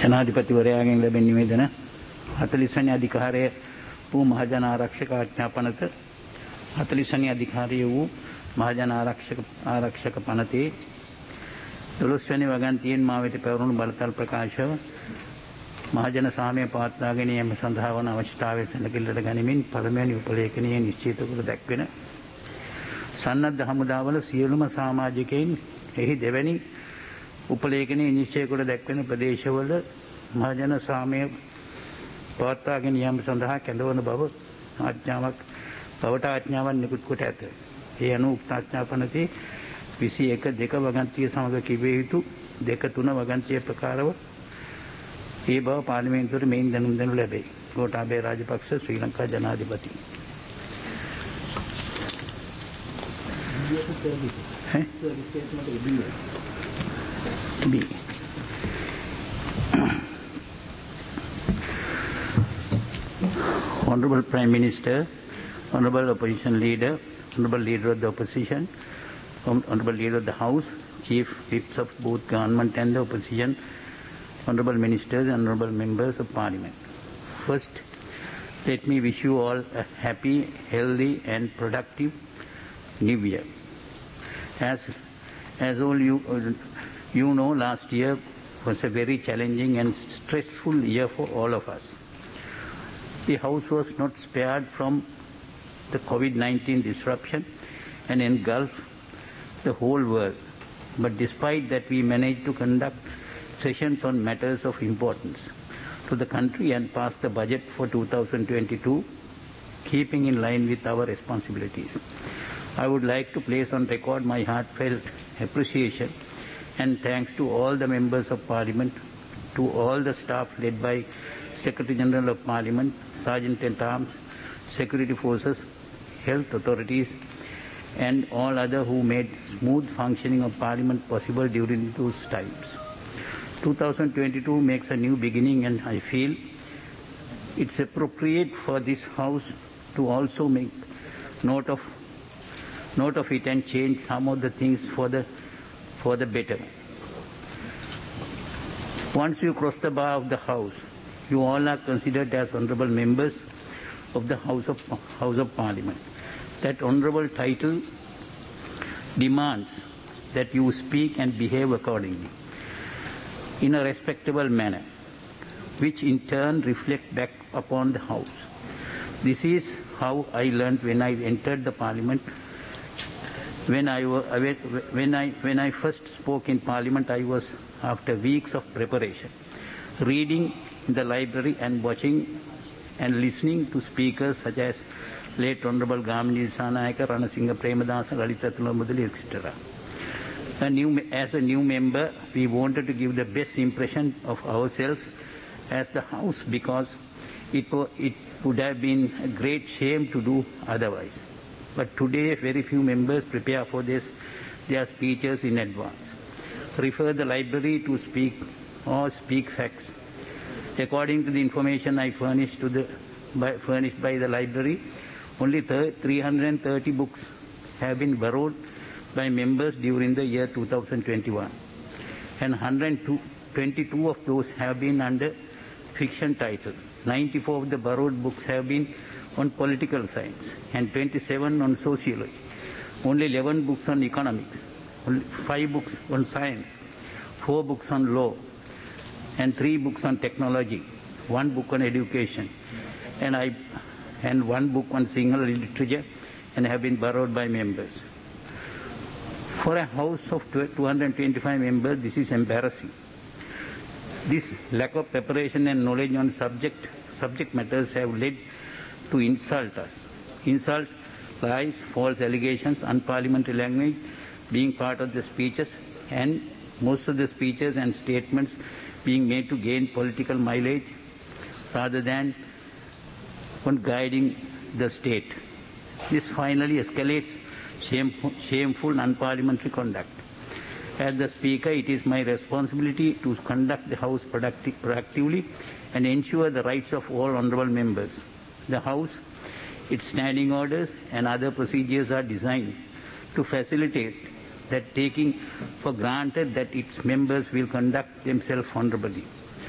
ජනාධිපතිවරයාගෙන් ලැබෙන නිවේදන 40 වෙනි අධිකාරයේ වූ මහජන ආරක්ෂක ආඥාපනත 40 වෙනි අධිකාරිය වූ මහජන ආරක්ෂක පනතේ 12 වෙනි වගන්තියෙන් මා වෙත පැවරුණු බලතල් ප්‍රකාශව මහජන සාමය පවත්වා ගැනීම සඳහා වන අවශ්‍යතාවය සැලකිල්ලට ගනිමින් පළමුවැනි උපලේඛනයේ නිශ්චිත කර දැක්වෙන සන්නද්ධ හමුදාවල සියලුම සමාජිකයින් එහි දෙවැනි උපලේඛනයේ නිශ්චය කොට දැක්වෙන ප්‍රදේශවල මහජන සාමය පවත්වා ගැනීම සඳහා කැඳවන බව ආඥාවක් නිකුත් කොට ඇත. ඒ අනුව උක්ත ආඥාපනතේ 21 වගන්තිය සමග කිවිය යුතු 2-3 වගන්තිය ප්‍රකාරව ඒ බව පාර්ලිමේන්තුවට මෙයින් දැනුම් දෙනු ලැබේ. ගෝඨාභය රාජපක්ෂ ශ්‍රී ලංකා ජනාධිපති. B. Honorable Prime Minister, Honorable Opposition Leader, Honorable Leader of the Opposition, Honorable Leader of the House, Chief Whips of both government and the opposition, Honorable Ministers, Honorable Members of Parliament. First, let me wish you all a happy, healthy and productive New Year. As all you know, last year was a very challenging and stressful year for all of us. The House was not spared from the COVID-19 disruption and engulfed the whole world. But despite that, we managed to conduct sessions on matters of importance to the country and pass the budget for 2022, keeping in line with our responsibilities. I would like to place on record my heartfelt appreciation and thanks to all the members of Parliament, to all the staff led by Secretary General of Parliament, Sergeant-at-Arms, Security Forces, Health Authorities, and all others who made smooth functioning of Parliament possible during those times. 2022 makes a new beginning, and I feel it's appropriate for this House to also make note of it and change some of the things for the better. Once you cross the bar of the House, you all are considered as honourable members of the House of Parliament. That honourable title demands that you speak and behave accordingly in a respectable manner, which in turn reflect back upon the House. This is how I learned when I entered the Parliament. When I first spoke in Parliament, I was after weeks of preparation, reading in the library and watching and listening to speakers such as late Honorable Gamini Sanayaka, Ranasinghe Premadasa, Lalitha Thulamudali, etc. As a new member, we wanted to give the best impression of ourselves as the House, because it would have been a great shame to do otherwise. But today, very few members prepare for their speeches in advance. Refer the library to speak facts. According to the information I furnished by the library, only 330 books have been borrowed by members during the year 2021, and 122 of those have been under fiction title. 94 of the borrowed books have been on political science and 27 on sociology. Only 11 books on economics, 5 books on science, 4 books on law, and 3 books on technology, 1 book on education, and 1 book on Sinhala literature, and have been borrowed by members. For a House of 225 members, this is embarrassing. This lack of preparation and knowledge on subject matters have led to insult us. Insult, lies, false allegations, unparliamentary language being part of the speeches, and most of the speeches and statements being made to gain political mileage rather than on guiding the state. This finally escalates shameful unparliamentary conduct. As the Speaker, it is my responsibility to conduct the House proactively and ensure the rights of all honourable members. The House, its standing orders and other procedures are designed to facilitate that, taking for granted that its members will conduct themselves honourably.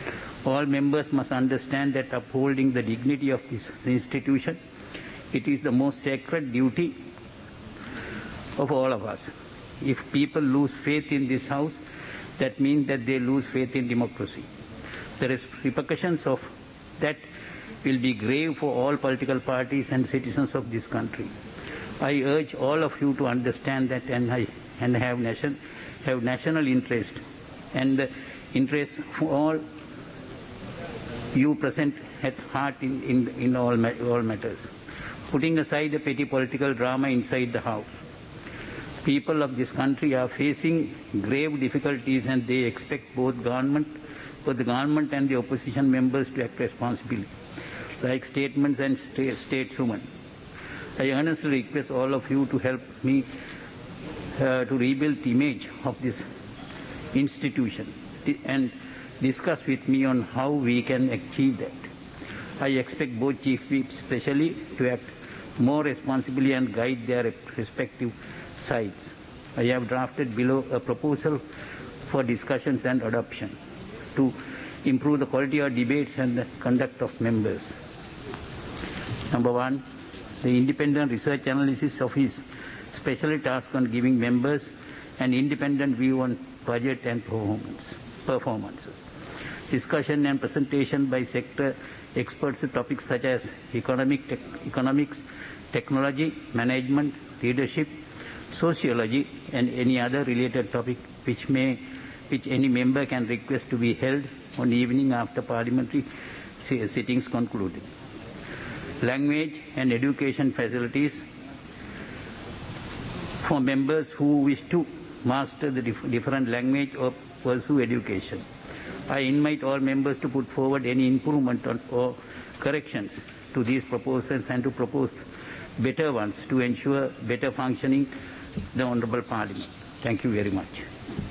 All members must understand that upholding the dignity of this institution, it is the most sacred duty of all of us. If people lose faith in this house, that means that they lose faith in democracy. The repercussions of that will be grave for all political parties and citizens of this country. I urge all of you to understand that and have national interest and the interest for all you present at heart in all matters. Putting aside the petty political drama inside the house, people of this country are facing grave difficulties and they expect both the government and the opposition members to act responsibly, like statements and stateswomen. I earnestly request all of you to help me to rebuild the image of this institution and discuss with me on how we can achieve that. I expect both chief whips especially to act more responsibly and guide their respective sides. I have drafted below a proposal for discussions and adoption to improve the quality of debates and the conduct of members. Number 1, the independent research analysis of his specially tasked on giving members an independent view on budget and performances. Discussion and presentation by sector experts to topics such as economics, technology, management, leadership, sociology, and any other related topic which any member can request to be held on the evening after parliamentary sittings concluded. Language and education facilities for members who wish to master the different language or pursue education. I invite all members to put forward any improvement or corrections to these proposals and to propose better ones to ensure better functioning of the Honourable Parliament. Thank you very much.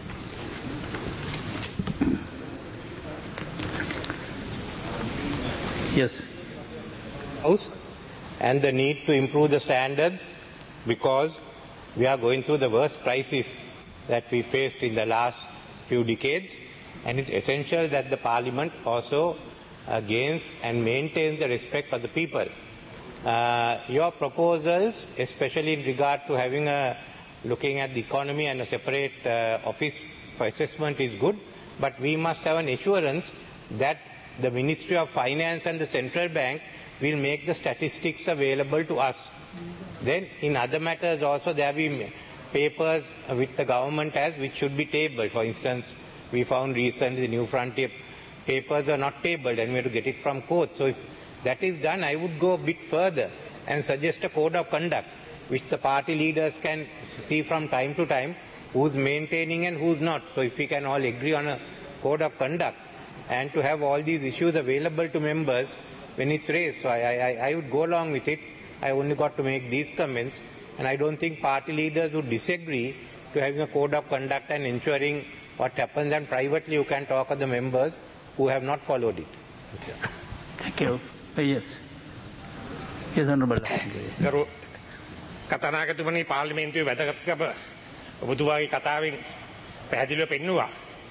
Yes. House and the need to improve the standards because we are going through the worst crisis that we faced in the last few decades, and it's essential that the Parliament also gains and maintains the respect of the people. Your proposals, especially in regard to looking at the economy and a separate office for assessment is good, but we must have an assurance that the Ministry of Finance and the Central Bank will make the statistics available to us. Then in other matters also there will be papers which the government has which should be tabled. For instance, we found recently the New Frontier papers are not tabled and we have to get it from court. So if that is done, I would go a bit further and suggest a code of conduct which the party leaders can see from time to time who's maintaining and who's not. So if we can all agree on a code of conduct and to have all these issues available to members when it's raised. So I would go along with it. I only got to make these comments, and I don't think party leaders would disagree to having a code of conduct and ensuring what happens, and privately you can talk to the members who have not followed it. Thank you. Yes. Yes, Honourable. කතානායකතුමනි පාර්ලිමේන්තුවේ වැදගත්කම ඔබතුමාගේ කතාවෙන් පැහැදිලිව පෙන්නුවා.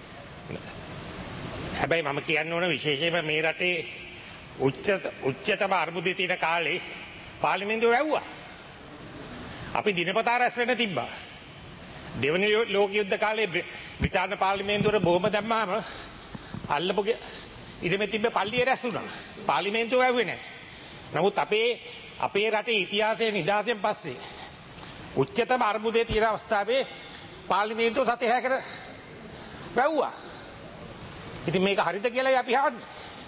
හැබැයි මම කියන්න ඕන විශේෂයෙන්ම මේ රටේ උච්චතම අර්බුදයේ තියෙන කාලේ පාර්ලිමේන්තුව වැව්වා. අපි දිනපතා රැස් වෙන්න තිබ්බා. දෙවන ලෝක යුද්ධ කාලේ බ්‍රිතාන්‍ය පාර්ලිමේන්තුවර බෝම්බ දැම්මාම අල්ලපු ඉඩමේ තිබ්බ පල්ලිය රැස් වුණා. පාර්ලිමේන්තුව වැව්වේ නැහැ. නමුත් අපේ රටේ ඉතිහාසයේ නිදහසෙන් පස්සේ උච්චතම අර්බුදයේ තියෙන අවස්ථාවේ පාර්ලිමේන්තුව සතේ හැකර වැව්වා. ඉතින් මේක හරිද කියලායි අපි අහන්නේ.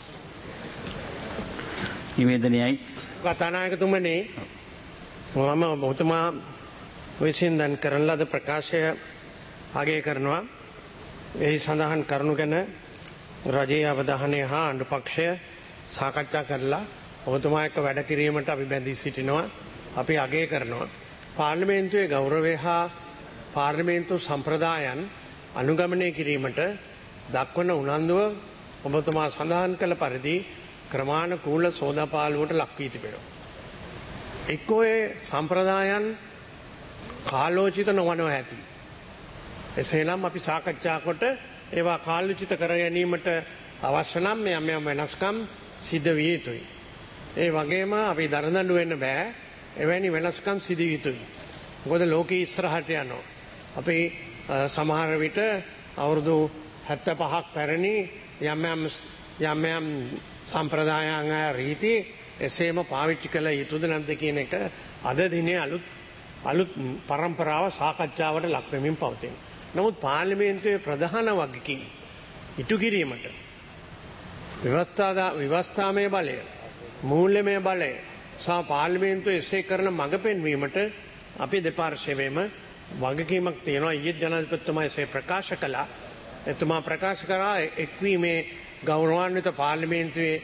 නිවේදනයයි කතානායකතුමනි මම ඔබතුමා විසින් දැන් කරන ලද ප්‍රකාශය අගය කරනවා. එහි සඳහන් කරුණු ගැන රජයේ අවධානය හා ආණ්ඩු පක්ෂය සාකච්ඡා කරලා ඔබතුමා එක්ක වැඩ කිරීමට අපි බැඳී සිටිනවා. අපි අගය කරනවා. පාර්ලිමේන්තුවේ ගෞරවය හා පාර්ලිමේන්තු සම්ප්‍රදායන් අනුගමනය කිරීමට දක්වන උනන්දුව ඔබතුමා සඳහන් කළ පරිදි ක්‍රමානුකූල සෝදාපාලුවට ලක් වී තිබෙනවා. එක්කෝ ඒ සම්ප්‍රදායන් කාලෝචිත නොවනව ඇති. එසේනම් අපි සාකච්ඡා කොට ඒවා කාලෝචිත කර ගැනීමට අවශ්‍ය නම් යම් වෙනස්කම් සිද්ධ විය යුතුයි. ඒ වගේම අපි දරදඬු වෙන්න බෑ. එවැනි වෙනස්කම් සිදු යුතුයි. මොකද ලෝකෙ ඉස්සරහට යනවා. අපි සමහර විට අවුරුදු 75ක් පැරණි යම් සම්ප්‍රදායන් රීති එසේම පාවිච්චි කළ යුතුද නැද්ද කියන එක අද දිනේ අලුත් පරම්පරාව සාකච්ඡාවට ලක් වෙමින් පවතින. නමුත් පාර්ලිමේන්තුවේ ප්‍රධාන වගකීම් ඉටු කිරීමට ව්‍යවස්ථාමය බලය, මූල්‍යමය බලය සහ පාර්ලිමේන්තුවේ එසේ කරන මඟ පෙන්වීමට අපි දෙපාර්ශ්වයේම වගකීමක් තියෙනවා. ඊයේ ජනාධිපතිතුමා එසේ ප්‍රකාශ කළා. එතුමා ප්‍රකාශ කරා එක්වීමේ ගෞරවාන්විත පාර්ලිමේන්තුවේ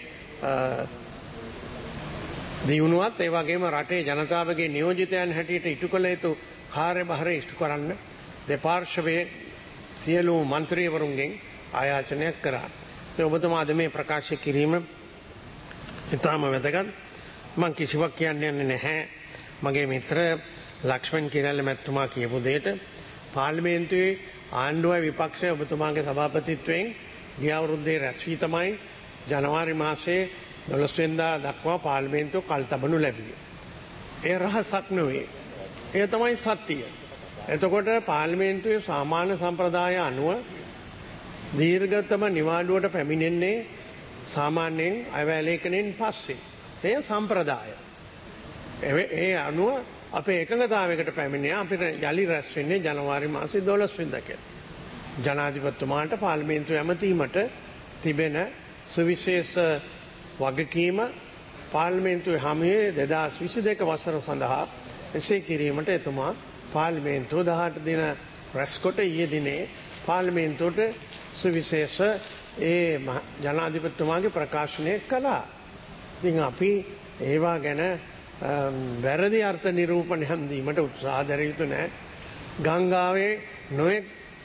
දියුණුවත් ඒ වගේම රටේ ජනතාවගේ නියෝජිතයන් හැටියට ඉටු කළ යුතු කාර්යභාරය ඉෂ්ට කරන්න දෙපාර්ශ්වයේ සියලු මන්ත්‍රීවරුන්ගෙන් ආයාචනයක් කරා. ඒ ඔබතුමා අද මේ ප්‍රකාශ කිරීම ඉතාම වැදගත්. මම කිසිවක් කියන්නේ නැහැ. මගේ මිත්‍ර ලක්ෂ්මන් කිරල්ල මැතිතුමා කියපු දෙයට පාර්ලිමේන්තුවේ ආණ්ඩුවයි විපක්ෂය ඔබතුමාගේ සභාපතිත්වයෙන් ගිය අවුරුද්දේ රැස් වී තමයි ජනවාරි මාසයේ 12 වෙනිදා දක්වා පාර්ලිමේන්තුව කල්තබනු ලැබුවේ. ඒ රහසක් නෙවෙයි. ඒ තමයි සත්‍යය. එතකොට පාර්ලිමේන්තුවේ සාමාන්‍ය සම්ප්‍රදාය අනුව දීර්ඝතම නිවාඩුවට පැමිණෙන්නේ සාමාන්‍යයෙන් අයවැලේකනෙන් පස්සේ. එය සම්ප්‍රදාය. ඒ අනුව අපේ එකඟතාවයකට පැමිණිය අපිට යලි රැස් වෙන්නේ ජනවාරි මාසේ 12 වෙනිදා කියලා. ජනාධිපතිතුමාට පාර්ලිමේන්තුව ඇමතීමට තිබෙන සුවිශේෂ වගකීම පාර්ලිමේන්තුවේ හමුවේ 2022 වසර සඳහා එසේ කිරීමට එතුමා පාර්ලිමේන්තුව 18 දින රැස්කොට ඊයේ දිනේ පාර්ලිමේන්තුවට සුවිශේෂ ජනාධිපතිතුමාගේ ප්‍රකාශනය කළා. ඉතින් අපි ඒවා ගැන වැරදි අර්ථ නිරූපණයක් දීමට උත්සාහ දරිය යුතු නැහැ. ගංගාවේ නොයෙක්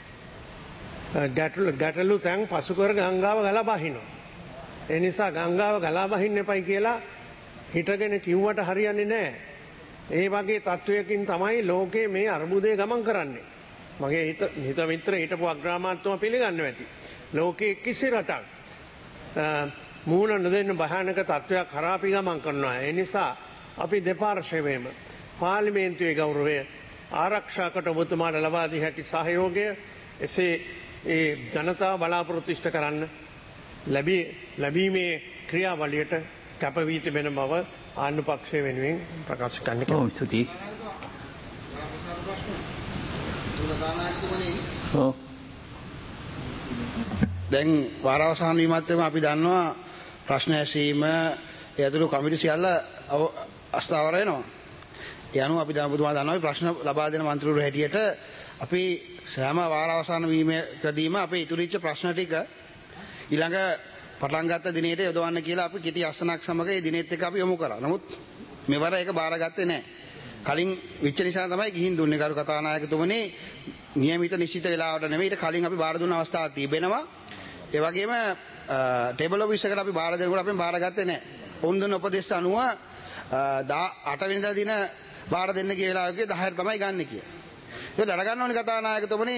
ගැටලු තැන් පසු කර ගංගාව ගලා බහිනවා. ඒ නිසා ගංගාව ගලා බහින්න එපයි කියලා හිටගෙන කිව්වට හරියන්නේ නැහැ. ඒ වගේ තත්වයකින් තමයි ලෝකයේ මේ අර්බුදය ගමන් කරන්නේ. මගේ හිත මිත්‍ර හිටපු අග්‍රාමාත්‍යතුමා පිළිගන්නවා ඇති. ලෝකයේ කිසි රටක් මූණ නොදෙන්න භයානක තත්වයක් කරා අපි ගමන් කරනවා. ඒ නිසා අපි දෙපාර්ශ්වයේම පාර්ලිමේන්තුවේ ගෞරවය ආරක්ෂා කොට ඔබතුමාට ලබා දී හැකි සහයෝගය එසේ ඒ ජනතාව බලාපොරොත්තු ඉෂ්ට කරන්න ලැබීමේ ක්‍රියාවලියට කැප වී තිබෙන බව ආණ්ඩු පක්ෂය වෙනුවෙන් ප්‍රකාශ කරන්න කැමැතියි. දැන් වාරාවසාන වීමත් එක්කම අපි දන්නවා ප්‍රශ්න ඇසීම ඒ ඇතුළු කමිටු සියල්ල අස්ථාවර වෙනවා. ඒ අනුව අපි ඔබතුමා දන්නවා ප්‍රශ්න ලබා දෙන මන්ත්‍රීවරු හැටියට අපි සෑම වාරාවසාන වීමකදීම අපේ ඉතුරුච්ච ප්‍රශ්න ටික ඊළඟ පටන් ගත්ත දිනේට යොදවන්න කියලා අපි කිටි අසනක් සමග ඒ දිනෙත් එක්ක අපි යොමු කරා. නමුත් මෙවර ඒක බාරගත්තේ නැහැ. කලින් විච්ච නිසා තමයි ගිහින් දුන්නේ කරු කතානායකතුමනි નિયમિત නිශ්චිත වෙලාවට නෙමෙයි ඊට කලින් අපි බාර දුන්න අවස්ථාවක් තිබෙනවා. ඒ වගේම ටේබල් ඔෆිස් එකට අපි බාර දෙනකොට අපි බාරගත්තේ නැහැ. ඔවුන් දුන්න උපදේශ අනුව 8 වෙනිදා දින බාර දෙන්න කිය වෙලාවකේ 10ට තමයි ගන්න කියලා. ඒක දැනගන්න ඕනේ කතානායකතුමනි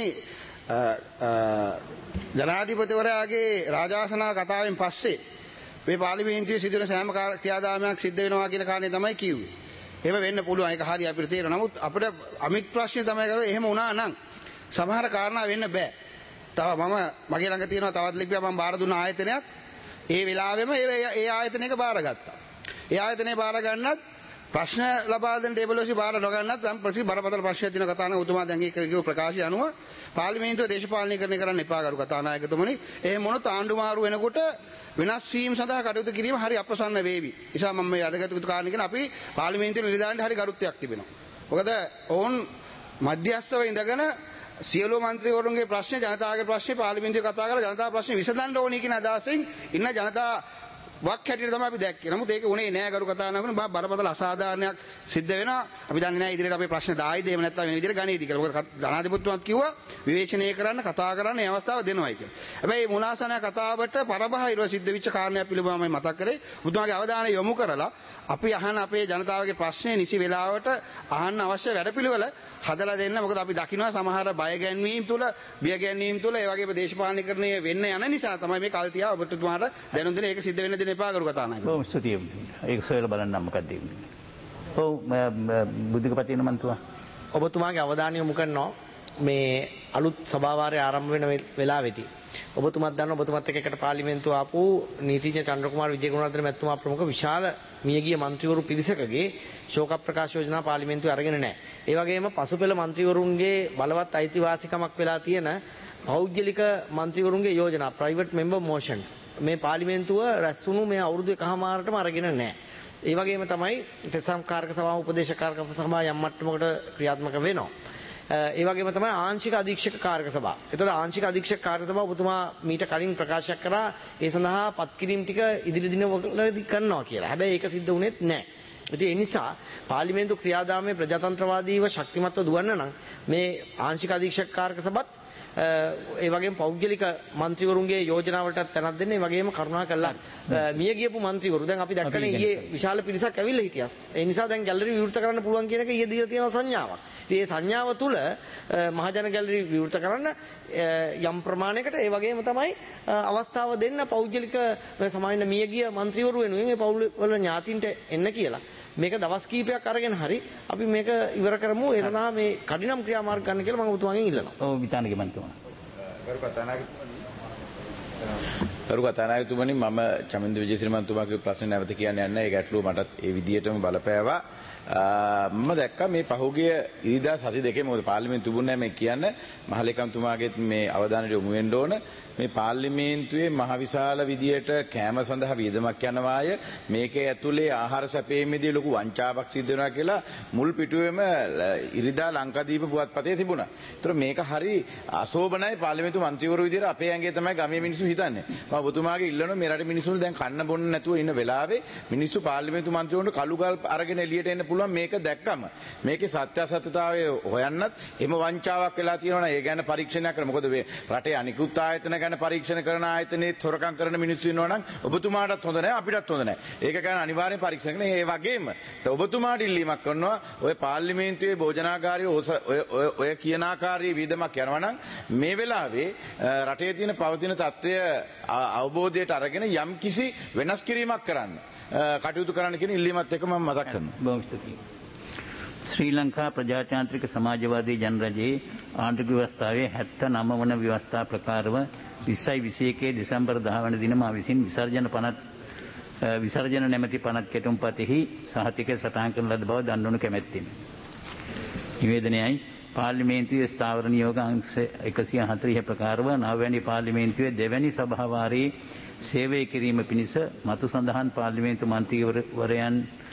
ජනාධිපතිවරයාගේ රාජාසනා කතාවෙන් පස්සේ මේ පාර්ලිමේන්තුවේ සිදුවන සෑම ක්‍රියාදාමයක් සිද්ධ වෙනවා කියන කාරණේ තමයි කිව්වේ. එහෙම වෙන්න පුළුවන් ඒක හරිය අපිට තේරෙනවා. නමුත් අපිට අමිත් ප්‍රශ්නේ තමයි කරන්නේ එහෙම වුණා නම් සමහර කාරණා වෙන්න බෑ. තව මගේ ළඟ තියෙනවා තවත් ලිපියක් මම බාර දුන්න ආයතනයක්. ඒ වෙලාවෙම ඒ ආයතනයක බාරගත්තා. ඒ ආයතනය බාර ගන්නත් ප්‍රශ්න ලබා දෙන ටේබල් ඔස්සේ බාර නොගන්නත් නම් බරපතල ප්‍රශ්නයක් තියෙන කතානායක උතුමා දැන් ඒක කිව්ව ප්‍රකාශය අනුව පාර්ලිමේන්තුව දේශපාලනීකරණය කරන්න එපා කරු කතානායකතුමනි. එහෙම මොනොත් ආණ්ඩු මාරු වෙනකොට වෙනස් වීම සඳහා කටයුතු කිරීම හරි අප්‍රසන්න වේවි. නිසා මම මේ අදගත කාරණේ කියන අපි පාර්ලිමේන්තුවේ නිලධාරීන්ට හරි ගරුත්වයක් තිබෙනවා. මොකද ඔවුන් මධ්‍යස්ථව ඉඳගෙන සියලු මන්ත්‍රීවරුන්ගේ ප්‍රශ්න ජනතාවගේ ප්‍රශ්න පාර්ලිමේන්තුවේ කතා කරලා ජනතාව ප්‍රශ්න විසඳන්න ඕනේ කියන අදහසින් ඉන්න ජනතා වක් හැටියට තමයි අපි දැක්කේ. නමුත් ඒක උනේ නෑ ගරු කතානායකතුමනි. බරපතල අසාධාරණයක් සිද්ධ වෙනවා. අපි දන්නේ නෑ ඉදිරියට අපේ ප්‍රශ්න දායිද එහෙම නැත්නම් වෙන විදිහට ගණේද කියලා. මොකද ජනාධිපතිතුමාත් කිව්වා විවේචනය කරන්න කතා කරන්න මේ අවස්ථාව දෙනවයි කියලා. හැබැයි මේ මුලාසන කතාවට පරබාහිරව සිද්ධ වෙච්ච කාරණයක් පිළිබඳව මම මතක් කරේ. බුදුමාගේ අවධානය යොමු කරලා අපි අහන අපේ ජනතාවගේ ප්‍රශ්නේ නිසි වෙලාවට අහන්න අවශ්‍ය වැඩපිළිවෙල හදලා දෙන්න. මොකද අපි දකිනවා සමහර බය ගැන්වීම් තුල, බිය ගැන්වීම් තුල ඒ වගේම දේශපාලනීකරණය වෙන්න යන නිසා තමයි මේ කල්තියා ඔබතුමාට දැනුම් දෙන ඒක සිද්ධ වෙන්න දෙන්න එපා කරු කතානායක. ඔව් ස්තුතියි. ඒක සොයලා බලන්න මොකක්ද කියන්නේ. ඔව් බුද්ධික පතින මන්තුවා. ඔබතුමාගේ අවධානය යොමු කරනවා මේ අලුත් සභාවාරය ආරම්භ වෙන වෙලාවේදී ඔබතුමාත් දන්න ඔබතුමාත් එක්ක එකට පාර්ලිමේන්තුව ආපු නීතිඥ චන්ද්‍රකුමාර විජේගුණවර්ධන මැතිතුමා ප්‍රමුඛ විශාල මියගිය മന്ത്രിවරු පිරිසකගේ ශෝක ප්‍රකාශ යෝජනා පාර්ලිමේන්තුවේ අරගෙන නැහැ. ඒ වගේම පසුපෙළ മന്ത്രിවරුන්ගේ බලවත් අයිතිවාසිකමක් වෙලා තියෙන පෞද්ගලික മന്ത്രിවරුන්ගේ යෝජනා private member motions මේ පාර්ලිමේන්තුව රැස්වුණු මේ අවුරුදු එකහමාරටම අරගෙන නැහැ. ඒ වගේම තමයි ප්‍රසංකාරක සභාව උපදේශකාරක සභාව යම් මට්ටමකට ක්‍රියාත්මක වෙනවා. ඒ වගේම තමයි ආංශික අධීක්ෂක කාර්ක සභාව. ඒතකොට ආංශික අධීක්ෂක කාර්ක සභාව ඔබතුමා මීට කලින් ප්‍රකාශ කරා ඒ සඳහා පත්කිරීම් ටික ඉදිරි දිනවලදී කරනවා කියලා. හැබැයි ඒක සිද්ධ වුණෙත් නැහැ. ඉතින් ඒ නිසා පාර්ලිමේන්තු ක්‍රියාදාමයේ ප්‍රජාතන්ත්‍රවාදීව ශක්තිමත්ව දුවන්න නම් මේ ආංශික අධීක්ෂක කාර්ක සභාවත් ඒ වගේම පෞද්ගලික മന്ത്രിවරුන්ගේ යෝජනාවලටත් තැනක් දෙන්න. ඒ වගේම කරුණා කළා මිය ගියපු മന്ത്രിවරු දැන් අපි දැක්කනේ ඊයේ විශාල පිරිසක් ඇවිල්ලා හිටියස්. ඒ නිසා දැන් ගැලරි විවෘත කරන්න පුළුවන් කියන එක ඊයේ දීලා තියෙන සංඥාවක්. ඉතින් මේ සංඥාව තුල මහජන ගැලරි විවෘත කරන්න යම් ප්‍රමාණයකට ඒ වගේම තමයි අවස්ථාව දෙන්න පෞද්ගලික සමාජන මිය ගිය മന്ത്രിවරු වෙනුවෙන් ඒ පෞල් වල ඥාතින්ට එන්න කියලා. මේක දවස් කීපයක් අරගෙන හරි අපි මේක ඉවර කරමු. ඒ සඳහා මේ කඩිනම් ක්‍රියාමාර්ග ගන්න කියලා මම ඔබතුමාගෙන් ඉල්ලනවා. ඔව් විතානගේ මන්තුමා. කරු කතානායකතුමනි මම චමින්ද විජේසිරි මන්තුමාගේ ප්‍රශ්නේ නැවත කියන්න යන්න. ඒ ගැටලුව මටත් ඒ විදිහටම බලපෑවා. මම දැක්කා මේ පහුගිය ඉරිදා සති දෙකේ මොකද පාර්ලිමේන්තු තිබුණේ නැහැ මේ කියන්න මහලේකම්තුමාගෙත් මේ අවධානයට යොමු වෙන්න ඕන. මේ පාර්ලිමේන්තුවේ මහ විශාල විදියට කෑම සඳහා වියදමක් යනවාය. මේකේ ඇතුලේ ආහාර සැපයීමේදී ලොකු වංචාවක් සිද්ධ වෙනවා කියලා මුල් පිටුවේම ඉරිදා ලංකාදීප පුවත්පතේ තිබුණා. ඒතර මේක හරි අශෝභනයි පාර්ලිමේන්තු මන්ත්‍රීවරු විදියට අපේ ඇඟේ තමයි ගමේ මිනිස්සු හිතන්නේ. මම ඔබතුමාගේ ඉල්ලනවා මේ රටේ මිනිස්සුන්ට දැන් කන්න බොන්න නැතුව ඉන්න වෙලාවේ මිනිස්සු පාර්ලිමේන්තු මන්ත්‍රීවරුන්ට කළු ගල් අරගෙන එළියට එන්න පුළුවන් මේක දැක්කම මේකේ සත්‍යාසත්‍යතාවය හොයන්නත් එම වංචාවක් වෙලා තියෙනවා ඒ ගැන පරීක්ෂණයක් කරන්න. මොකද මේ රටේ අනිකුත් ආයතන ගැන පරීක්ෂණ කරන ආයතනයේ තොරකම් කරන මිනිස්සු ඉන්නවා නම් ඔබතුමාටත් හොඳ නැහැ අපිටත් හොඳ නැහැ. ඒක ගැන අනිවාර්යෙන් පරීක්ෂණ කරන්න. ඒ වගේම ඔබතුමාට ඉල්ලීමක් කරනවා ඔය පාර්ලිමේන්තුවේ භෝජනාගාරයේ ඔය කියන ආකාරයේ වියදමක් යනවා නම් මේ වෙලාවේ රටේ තියෙන පවතින තත්ත්වය අවබෝධයට අරගෙන යම් කිසි වෙනස් කිරීමක් කරන්න කටයුතු කරන්න කියන ඉල්ලීමත් එක්ක මම මතක් කරනවා. බොහොම ස්තුතියි. ශ්‍රී ලංකා ප්‍රජාතාන්ත්‍රික සමාජවාදී ජනරජයේ ආණ්ඩුක්‍රීය ව්‍යවස්ථාවේ 79 වන ව්‍යවස්ථා ප්‍රකාරව 2021 දෙසැම්බර් 10 වන දින මා විසින් විසර්ජන නැමැති පනත් කෙටුම්පතෙහි සහතිකය සටහන් කරන ලද බව දන්වනු කැමැත්තෙමි. නිවේදනයයි පාර්ලිමේන්තුවේ ස්ථාවර නියෝග අංශ 140 ප්‍රකාරව 9 වැනි පාර්ලිමේන්තුවේ දෙවැනි සභාවාරයේ සේවය කිරීම පිණිස මතු සඳහන් පාර්ලිමේන්තු මන්ත්‍රීවරයන්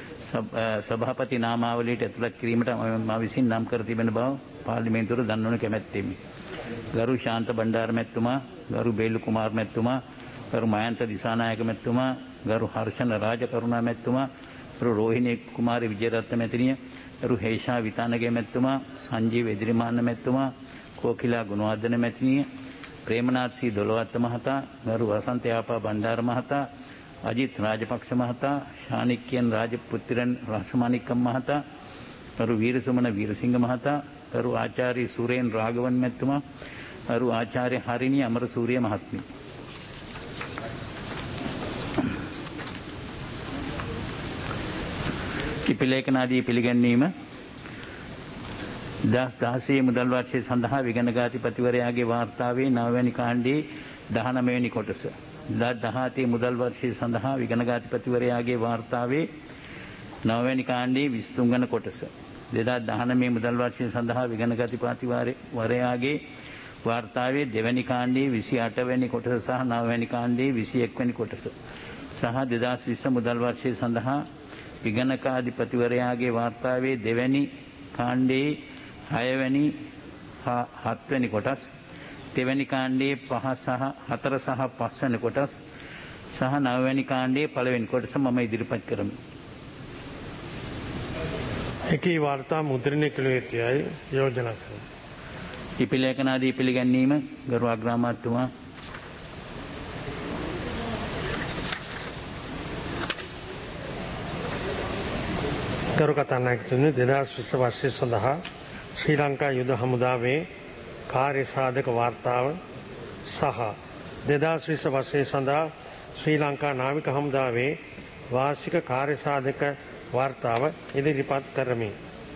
සභාපති නාමාවලියට ඇතුළත් කිරීමට මම විසින් නම් කර තිබෙන බව පාර්ලිමේන්තුවට දන්වනු කැමැත්තෙමි. ගරු ශාන්ත බණ්ඩාර මැතිතුමා, ගරු බේලු කුමාර් මැතිතුමා, ගරු මයන්ත දිසානායක මැතිතුමා, ගරු හර්ෂණ රාජකරුණා මැතිතුමා, ගරු රෝහිණී කුමාරි විජේරත්න මැතිණිය, ගරු හේෂා විතානගේ මැතිතුමා, සංජීව එදිරිමාන්න මැතිතුමා, කෝකිලා ගුණවර්ධන මැතිණිය, ප්‍රේමනාත් සී දොළවත්ත මහතා, ගරු වසන්ත යාපා බණ්ඩාර මහතා, අජිත් රාජපක්ෂ මහතා, ශානික්‍යන් රාජපුත්‍රයන් රසමානික්කම් මහතා, ගරු වීරසුමන වීරසිංහ මහතා, ගරු ආචාර්ය සුරේන් රාඝවන් මැතිතුමා, ගරු ආචාර්ය හරිණී අමරසූරිය මහත්මිය. ලිපිලේඛනාදී පිළිගැන්වීම 2016 මුදල් වර්ෂය සඳහා විගණකාධිපතිවරයාගේ වාර්තාවේ 9 වැනි කාණ්ඩයේ 19 වෙනි කොටස. 2017 මුදල් වර්ෂය සඳහා විගණකාධිපතිවරයාගේ වාර්තාවේ 9 වැනි කාණ්ඩයේ 23 වන කොටස. 2019 මුදල් වර්ෂය සඳහා විගණකාධිපතිවරයාගේ වාර්තාවේ 2 වැනි කාණ්ඩයේ 28 වැනි කොටස සහ 9 වැනි කාණ්ඩයේ 21 වැනි කොටස. සහ 2020 මුදල් වර්ෂය සඳහා විගණකාධිපතිවරයාගේ වාර්තාවේ 2 වැනි කාණ්ඩයේ 6 වැනි 7 වැනි කොටස්, දෙවැනි කාණ්ඩයේ 4 සහ 5 වැනි කොටස් සහ 9 වැනි කාණ්ඩයේ පළවෙනි කොටස මම ඉදිරිපත් කරමි. එකී වාර්තා මුද්‍රණය කළ යුතුයයි යෝජනා කරමි. ලිපි ලේඛනාදී පිළිගැනීම ගරු අග්‍රාමාත්‍යතුමා. ගරු කතානායකතුමනි 2020 වර්ෂය සඳහා ශ්‍රී ලංකා යුද හමුදාවේ කාර්ය සාධක වාර්තාව සහ 2020 වර්ෂය සඳහා ශ්‍රී ලංකා නාවික හමුදාවේ වාර්ෂික කාර්ය සාධක වාර්තාව ඉදිරිපත් කරමි.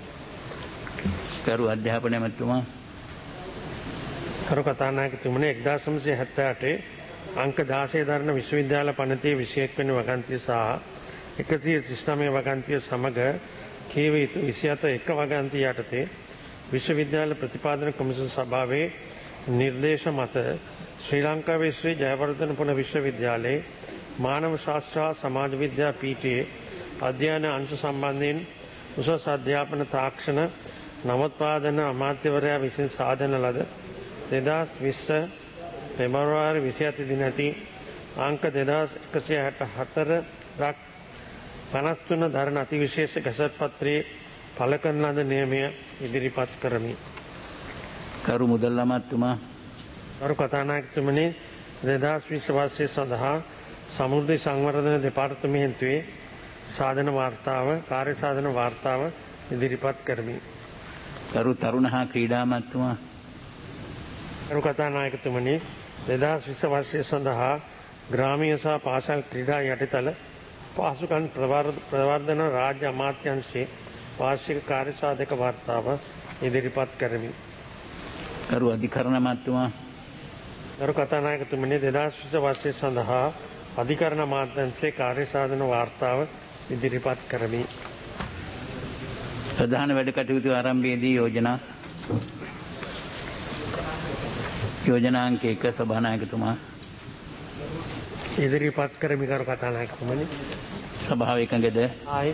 ගරු අධ්‍යාපන ඇමතිතුමා. ගරු කතානායකතුමනි 1978 අංක 16 දරන විශ්වවිද්‍යාල පනතේ 21 වෙනි වගන්තිය සහ 139 වගන්තිය සමග කියව යුතු 27 එක වගන්තිය යටතේ විශ්වවිද්‍යාල ප්‍රතිපාදන කොමිසම සභාවේ නිර්දේශ මත ශ්‍රී ලංකාවේ ශ්‍රී ජයවර්ධනපුර විශ්වවිද්‍යාලයේ මානව ශාස්ත්‍ර සමාජ විද්‍යා පීඨයේ අධ්‍යයන අංශ සම්බන්ධයෙන් උසස් අධ්‍යාපන තාක්ෂණ නවෝත්පාදන අමාත්‍යවරයා විසින් සාදන ලද 2020 පෙබරවාරි 27 දින ඇති අංක 2164 රක් 53 දරන අතිවිශේෂ ගැසට් පත්‍රයේ පළ කරන ලද නියමය ඉදිරිපත් කරමි. ගරු මුදල් අමාත්‍යතුමා. ගරු කතානායකතුමනි 2020 වර්ෂය සඳහා සමෘද්ධි සංවර්ධන දෙපාර්තමේන්තුවේ සාධන වාර්තාව කාර්ය සාධන වාර්තාව ඉදිරිපත් කරමි. ගරු තරුණ හා ක්‍රීඩා අමාත්‍යතුමා. ගරු කතානායකතුමනි 2020 වර්ෂය සඳහා ග්‍රාමීය සහ පාසල් ක්‍රීඩා යටිතල පහසුකම් ප්‍රවර්ධන රාජ්‍ය අමාත්‍යාංශයේ වාර්ෂික කාර්ය සාධක වාර්තාව ඉදිරිපත් කරමි. ගරු අධිකරණ අමාත්‍යතුමා. ගරු කතානායකතුමනි 2020 වර්ෂය සඳහා අධිකරණ අමාත්‍යාංශයේ කාර්ය සාධන වාර්තාව ඉදිරිපත් කරමි. ප්‍රධාන වැඩ කටයුතු ආරම්භයේදී යෝජනා අංක 1 සභානායකතුමා. ඉදිරිපත් කරමි ගරු කතානායකතුමනි. සභාව එකඟද? ආයි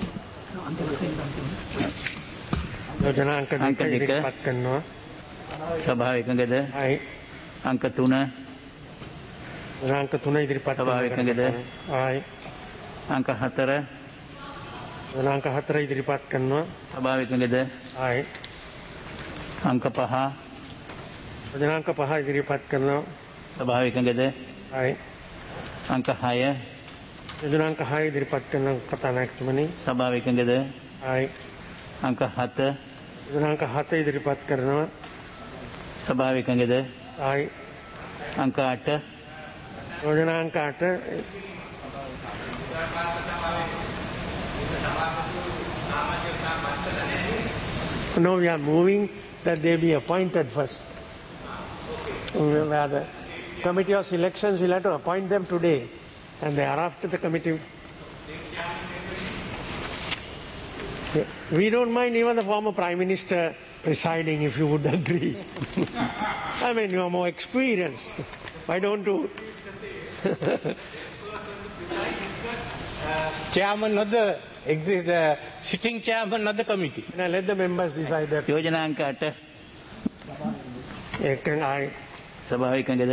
යෝජනා අංක 2 ඉදිරිපත් කරනවා. සභාව එකඟද? ආයි අංක 3. අංක 3 ඉදිරිපත් සභාව එකඟද? ආයි අංක 4. අංක 4 ඉදිරිපත් කරනවා. සභාව එකඟද? ආයි අංක 5. අංක 5 ඉදිරිපත් කරනවා. සභාව එකඟද? ආයි අංක 6. යෝජනාංක 6 ඉදිරිපත් කරන කතානායකතුමනි. සභාව එකඟද? ආයි අංක 7. යෝජනාංක 7 ඉදිරිපත් කරනවා. සභාව එකඟද? ආයි අංක 8. යෝජනාංක 8 No, we are moving that they be appointed first. Where the committee of selections will have to appoint them today, and thereafter the committee. We don't mind even the former Prime Minister presiding if you would agree. I mean, you are more experienced. Why don't you? Chairman of the sitting chairman of the committee. Now let the members decide that. යෝජනා අංක 8. I සභාව එකඟද?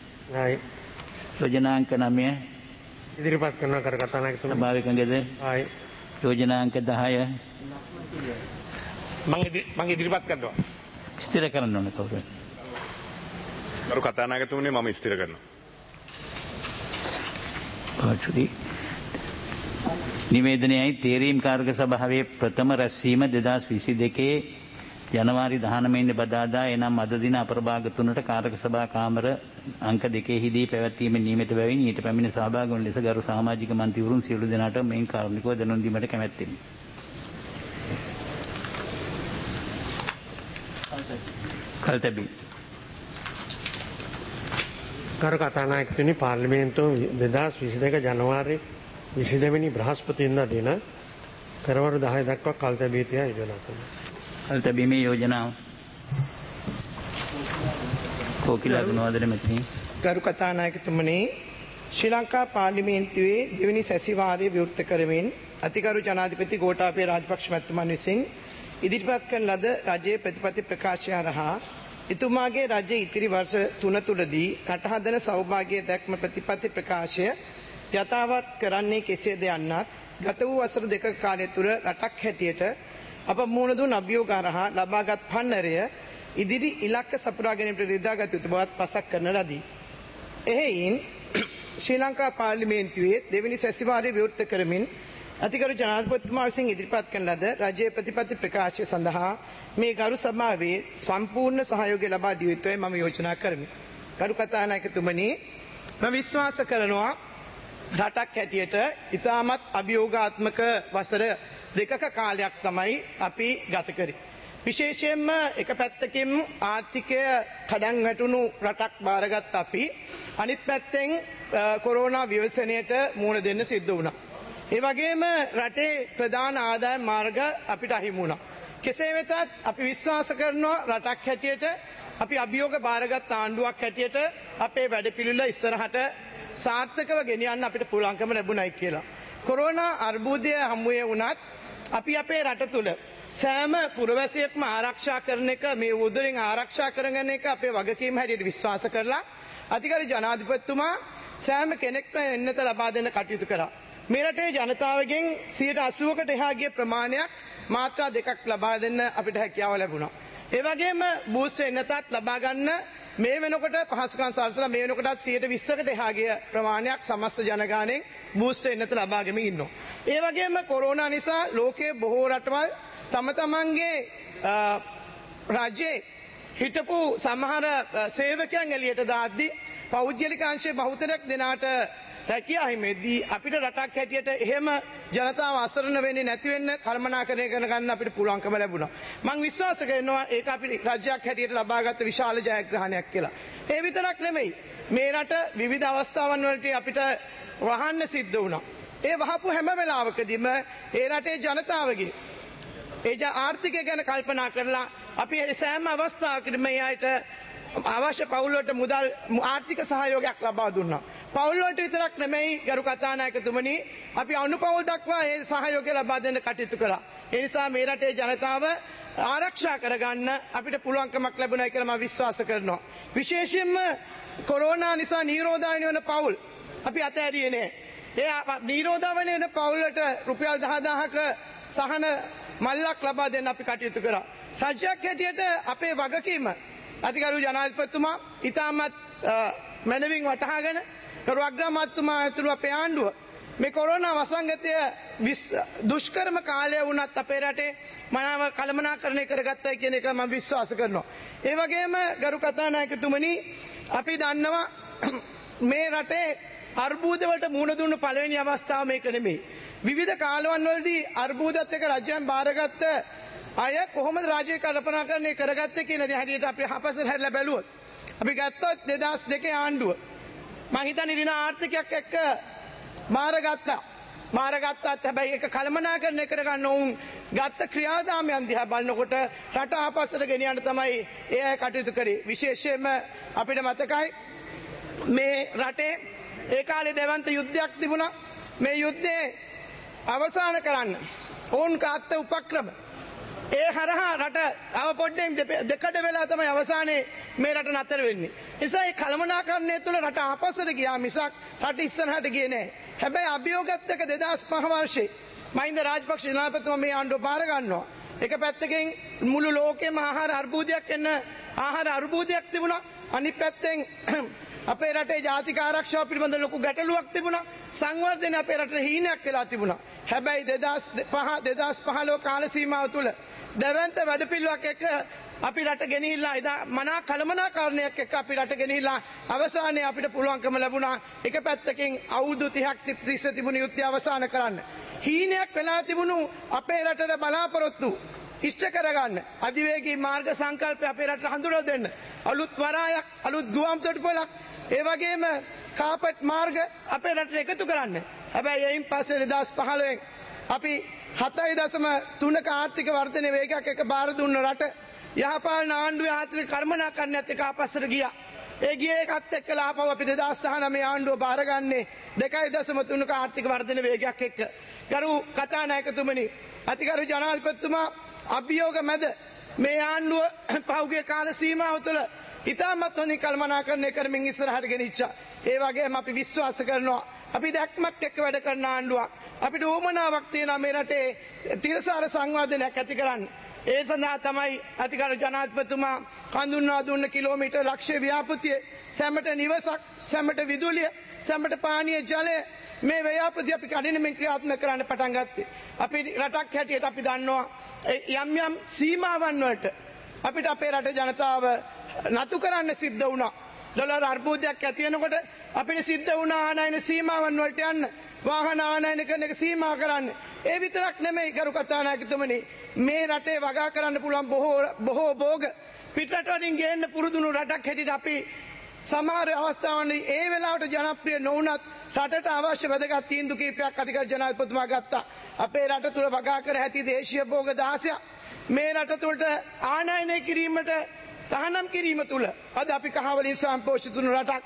යෝජනා අංක 9. ඉදිරිපත් කරන කර කතානායකතුමනි. සභාව එකඟද? ආයි යෝජනා අංක 10. මම ඉදිරිපත් කරනවා. ස්ථිර කරන්න ඕන කවුරුද? ගරු කතානායකතුමනි මම ස්ථිර කරනවා. පාසුදී නිවේදනයයි තේරීම් කාර්ක සභාවේ ප්‍රථම රැස්වීම 2022 ජනවාරි 19 බදාදා එනම් අද දින අපරභාග 3ට කාර්ක සභා කාමර අංක 2 හිදී පැවැත්වීමේ නියමිත බැවින් ඊට පැමිණ සහභාගී වන ලෙස ගරු සමාජික මන්ත්‍රීවරුන් සියලු දෙනාට මෙයින් කාරුණිකව දැනුම් දීමට කැමැත්තෙමි. කල්තබි කරු කතානායකතුනි පාර්ලිමේන්තුව 2022 ජනවාරි 22 වෙනි බ්‍රහස්පතින්දා දින පෙරවරු 10 දක්වා කල් තැබී තියා යෝජනා කරනවා. කල් තැබීමේ යෝජනාව කෝකිලා ගුණවර්ධන මැතිණිය. ගරු කතානායකතුමනි ශ්‍රී ලංකා පාර්ලිමේන්තුවේ දෙවැනි සැසිවාරය විවෘත කරමින් අතිගරු ජනාධිපති ගෝඨාභය රාජපක්ෂ මැතිතුමන් විසින් ඉදිරිපත් කරන ලද රජයේ ප්‍රතිපත්ති ප්‍රකාශය හරහා එතුමාගේ රජයේ ඉතිරි වර්ෂ 3 තුලදී රට හදන සෞභාග්‍ය දැක්ම ප්‍රතිපත්ති ප්‍රකාශය යථාවත් කරන්නේ කෙසේද යන්නත් ගත වූ වසර දෙක කාලය තුර රටක් හැටියට අප මුහුණ දුන් අභියෝග හරහා ලබාගත් පන්නරය ඉදිරි ඉලක්ක සපුරා ගැනීමට රිදාගත යුතු බවත් පසක් කරන ලදී. එහෙයින් ශ්‍රී ලංකා පාර්ලිමේන්තුවේ දෙවැනි සැසිවාරය විවෘත කරමින් අතිගරු ජනාධිපතිතුමා විසින් ඉදිරිපත් කරන ලද රජයේ ප්‍රතිපත්ති ප්‍රකාශය සඳහා මේ ගරු සභාවේ සම්පූර්ණ සහයෝගය ලබා දිය යුතුයි මම යෝජනා කරමි. ගරු කතානායකතුමනි, මම විශ්වාස කරනවා රටක් හැටියට ඉතාමත් අභියෝගාත්මක වසර දෙකක කාලයක් තමයි අපි ගත කරේ. විශේෂයෙන්ම එක පැත්තකින් ආර්ථිකය කඩන් වැටුණු රටක් බාරගත් අපි අනිත් පැත්තෙන් කොරෝනා ව්‍යසනයට මුහුණ දෙන්න සිද්ධ වුණා. ඒ වගේම රටේ ප්‍රධාන ආදායම් මාර්ග අපිට අහිමි වුණා. කෙසේ වෙතත් අපි විශ්වාස කරනවා රටක් හැටියට අපි අභියෝග බාරගත් ආණ්ඩුවක් හැටියට අපේ වැඩපිළිවෙල ඉස්සරහට සාර්ථකව ගෙනියන්න අපිට පුළුවන්කම ලැබුණයි කියලා. කොරෝනා අර්බුදය හමුවේ වුණත් අපි අපේ රට තුළ සෑම පුරවැසියෙක්ම ආරක්ෂා කරන එක, මේ උදරින් ආරක්ෂා කරගෙන එක අපේ වගකීම හැටියට විශ්වාස කරලා අතිගරු ජනාධිපතිතුමා සෑම කෙනෙක්ට එන්නත ලබා දෙන්න කටයුතු කරා. මේ රටේ ජනතාවගෙන් 80%කට එහා ගිය ප්‍රමාණයක් මාත්‍රා දෙකක් ලබා දෙන්න අපිට හැකියාව ලැබුණා. ඒ වගේම බූස්ටර් එන්නතත් ලබා ගන්න මේ වෙනකොට පහසුකම් සලසලා මේ වෙනකොටත් 20%කට එහා ගිය ප්‍රමාණයක් සමස්ත ජනගහනයෙන් බූස්ටර් එන්නත ලබා ගැනීම ඉන්නවා. ඒ වගේම කොරෝනා නිසා ලෝකයේ බොහෝ රටවල් තම තමන්ගේ රජයේ හිටපු සමහර සේවකයන් එළියට දාද්දී පෞද්ගලික අංශයේ බහුතරයක් දෙනාට රැකියාව හිමෙද්දී අපිට රටක් හැටියට එහෙම ජනතාව අසරණ වෙන්නේ නැති වෙන්න කළමනාකරණය කරන ගන්න අපිට පුළුවන්කම ලැබුණා. මම විශ්වාස කරනවා ඒක අපි රාජ්‍යයක් හැටියට ලබාගත් විශාල ජයග්‍රහණයක් කියලා. ඒ විතරක් නෙමෙයි, මේ රට විවිධ අවස්ථාවන් වලට අපිට වහන්න සිද්ධ වුණා. ඒ වහපු හැම වෙලාවකදීම ඒ රටේ ජනතාවගේ ආර්ථිකය ගැන කල්පනා කරලා අපි සෑම අවස්ථාවකදීම මේ අයට අවශ්‍ය පවුල්වලට මුදල් ආර්ථික සහයෝගයක් ලබා දුන්නා. පවුල්වලට විතරක් නෙමෙයි ගරු කතානායකතුමනි, අපි අනුපවුල් දක්වා ඒ සහයෝගය ලබා දෙන්න කටයුතු කළා. ඒ නිසා මේ රටේ ජනතාව ආරක්ෂා කරගන්න අපිට පුළුවන්කමක් ලැබුණා කියලා මම විශ්වාස කරනවා. විශේෂයෙන්ම කොරෝනා නිසා නිරෝධායන වෙන පවුල් අපි අතහැරියේ නෑ. ඒ නිරෝධායන වෙන පවුල්වලට රුපියල් 10000ක සහන මල්ලක් ලබා දෙන්න අපි කටයුතු කරා. රාජ්‍යයක් හැටියට අපේ වගකීම අතිගරු ජනාධිපතිතුමා ඉතාමත් මැනවින් වටහාගෙන කරු අග්‍රාමාත්‍යතුමා ඇතුළු අපේ ආණ්ඩුව මේ කොරෝනා වසංගතය දුෂ්කරම කාලය වුණත් අපේ රටේ මනාව කළමනාකරණය කරගත්තයි කියන එක මම විශ්වාස කරනවා. ඒ වගේම ගරු කතානායකතුමනි, අපි දන්නවා මේ රටේ අර්බුදවලට මුහුණ දුන්න පළවෙනි අවස්ථාව මේක නෙමෙයි. විවිධ කාලවල වලදී අර්බුදත් එක්ක රජයන් බාරගත්ත අය කොහොමද රාජ්‍ය කල්පනාකරණය කරගත්තේ කියන දේ හැටියට අපි හපසට හැරිලා බැලුවොත් අපි ගත්තොත් 2002 ආණ්ඩුව මම හිතන්නේ ඍණ ආර්ථිකයක් එක්ක බාරගත්තාත් හැබැයි ඒක කළමනාකරණය කරගන්න උන් ගත්ත ක්‍රියාදාමයන් දිහා බලනකොට රට ආපස්සට ගෙනියන්න තමයි ඒ අය කටයුතු කරේ. විශේෂයෙන්ම අපිට මතකයි මේ රටේ ඒ කාලේ දෙවන්ත යුද්ධයක් තිබුණා. මේ යුද්ධේ අවසන් කරන්න ඕන් කාත්ත උපක්‍රම ඒ හරහා රට අව පොඩ්ඩෙන් දෙකට වෙලා තමයි අවසානයේ මේ රට නතර වෙන්නේ. නිසා මේ කළමනාකරණය තුළ රට ආපස්සට ගියා මිසක් රට ඉස්සරහට ගියේ නැහැ. හැබැයි අභියෝගත් එක්ක 2005 වර්ෂයේ මහින්ද රාජපක්ෂ ජනාධිපතිතුමා මේ ආණ්ඩුව බාර ගන්නවා. එක පැත්තකින් මුළු ලෝකෙම ආහාර අර්බුදයක් තිබුණා. අනිත් පැත්තෙන් අපේ රටේ ජාතික ආරක්ෂාව පිළිබඳ ලොකු ගැටලුවක් තිබුණා. සංවර්ධනය අපේ රටේ හීනයක් වෙලා තිබුණා. හැබැයි 2015 කාල සීමාව තුළ දැවැන්ත වැඩපිළිවෙලක් එක්ක අපි රට ගෙනහිල්ලා එදා මනා කළමනාකරණයක් එක්ක අපි රට ගෙනහිල්ලා අවසානයේ අපිට පුළුවන්කම ලැබුණා එක පැත්තකින් අවුරුදු 30ක් තිස්සේ තිබුණු යුද්ධය අවසන් කරන්න. හීනයක් වෙලා තිබුණු අපේ රටේ බලාපොරොත්තු ඉෂ්ට කරගන්න අධිවේගී මාර්ග සංකල්පය අපේ රටට හඳුනලා දෙන්න. අලුත් වරායක්, අලුත් ගුවන් තොටුපළක්, ඒ වගේම කාපට් මාර්ග අපේ රටට එකතු කරන්න. හැබැයි එයින් පස්සේ 2015 අපි 7.3ක ආර්ථික වර්ධන වේගයක් එක බාර දුන්න රට යහපාලන ආණ්ඩුවේ ආර්ථික කර්මනාකරණයත් එක්ක ආපස්සට ගියා. ඒ ගියේ එකත් එක්කලා ආපහු අපි 2019 ආණ්ඩුව බාරගන්නේ 2.3ක ආර්ථික වර්ධන වේගයක් එක්ක. ගරු කතානායකතුමනි, අතිගරු ජනාධිපතිතුමා අභියෝග මැද මේ ආණ්ඩුව පහුගිය කාල සීමාව තුළ ඉතාමත් හොඳින් කළමනාකරණය කරමින් ඉස්සරහට ගෙනිච්චා. ඒ වගේම අපි විශ්වාස කරනවා අපි දැක්මක් එක්ක වැඩ කරන ආණ්ඩුවක්. අපිට උවමනාවක් තියෙනවා මේ රටේ තිරසාර සංවර්ධනයක් ඇති කරන්න. ඒ සඳහා තමයි අතිගරු ජනාධිපතිතුමා හඳුන්වා දුන්න කිලෝමීටර් ලක්ෂ්‍ය ව්‍යාපෘතිය සැමට නිවසක්, සැමට විදුලිය, සැමට පානීය ජලය මේ ව්‍යාපෘතිය අපි කඩිනමින් ක්‍රියාත්මක කරන්න පටන් ගත්තේ. අපි රටක් හැටියට අපි දන්නවා යම් යම් සීමාවන් වලට අපිට අපේ රට ජනතාව නතු කරන්න සිද්ධ වුණා. ඩොලර් අර්බුදයක් ඇති වෙනකොට අපිට සිද්ධ වුණා ආනයන සීමාවන් වලට යන්න, වාහන ආනයන කරන එක සීමා කරන්න. ඒ විතරක් නෙමෙයි ගරු කතානායකතුමනි, මේ රටේ වගා කරන්න පුළුවන් බොහෝ භෝග පිටරට වලින් ගේන්න පුරුදුණු රටක් හැටියට අපි සමහර අවස්ථාවන්දී ඒ වෙලාවට ජනප්‍රිය නොවුනත් රටට අවශ්‍ය වැදගත් තීන්දුව කිහිපයක් අධිකරණ ජනාධිපතිතුමා ගත්තා. අපේ රට තුළ වගා කර ඇති දේශීය භෝග 16ක් මේ රට තුළට ආනයනය කිරීමට තහනම් කිරීම තුළ අද අපි කහවලින් ස්වයංපෝෂිත වුණු රටක්.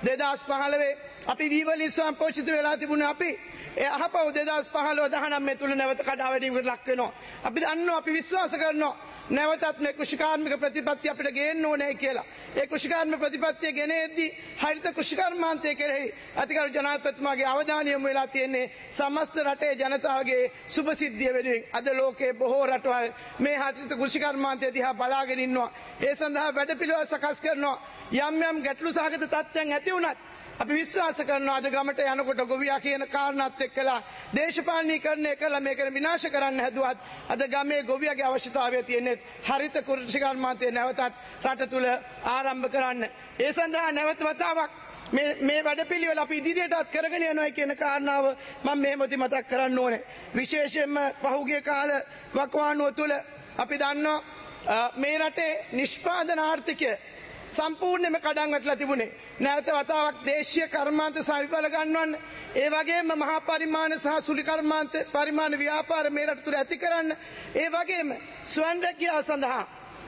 2015 අපි වීවලින් ස්වයංපෝෂිත වෙලා තිබුණේ අපි. ඒ අහපව 2015 19 තුළ නැවත කඩා වැටීමකට ලක් වෙනවා. අපි දන්නවා, අපි විශ්වාස කරනවා නැවතත් මේ කෘෂිකාර්මික ප්‍රතිපත්තිය අපිට ගේන්න ඕනේ කියලා. ඒ කෘෂිකාර්මික ප්‍රතිපත්තිය ගෙනෙද්දී හරිත කෘෂිකර්මාන්තය කෙරෙහි අතිගරු ජනාධිපතිතුමාගේ අවධානය යොමු වෙලා තියෙන්නේ සමස්ත රටේ ජනතාවගේ සුභසිද්ධිය වෙනුවෙන්. අද ලෝකයේ බොහෝ රටවල් මේ හරිත කෘෂිකර්මාන්තය දිහා බලාගෙන ඉන්නවා. ඒ සඳහා වැඩපිළිවෙළ සකස් කරනවා. යම් යම් ගැටලු සහගත තත්ත්වයන් ඇති වුණත් අපි විශ්වාස කරනවා අද ගමට යනකොට ගොවියා කියන කාරණාත් එක්කලා දේශපාලනීකරණය කළා මේක විනාශ කරන්න හැදුවත් අද ගමේ ගොවියාගේ අවශ්‍යතාවය තියෙන්නේ හරිත කෘෂිකර්මාන්තය නැවතත් රට තුල ආරම්භ කරන්න. ඒ සඳහා නැවත වතාවක් මේ වැඩපිළිවෙල අපි ඉදිරියටත් කරගෙන යනවා කියන කාරණාව මම මෙහෙමදි මතක් කරන්න ඕනේ. විශේෂයෙන්ම පහුගිය කාල වකවානුව තුල අපි දන්නවා මේ රටේ නිෂ්පාදන ආර්ථිකය සම්පූර්ණයෙන්ම කඩන් වැටලා තිබුණේ. නැවත වතාවක් දේශීය කර්මාන්ත සවිඵල ගන්නවන්න, ඒ වගේම මහා පරිමාණ සහ සුළි කර්මාන්ත පරිමාණ ව්‍යාපාර මේ රට තුළ ඇති කරන්න, ඒ වගේම ස්වයං රැකියාව සඳහා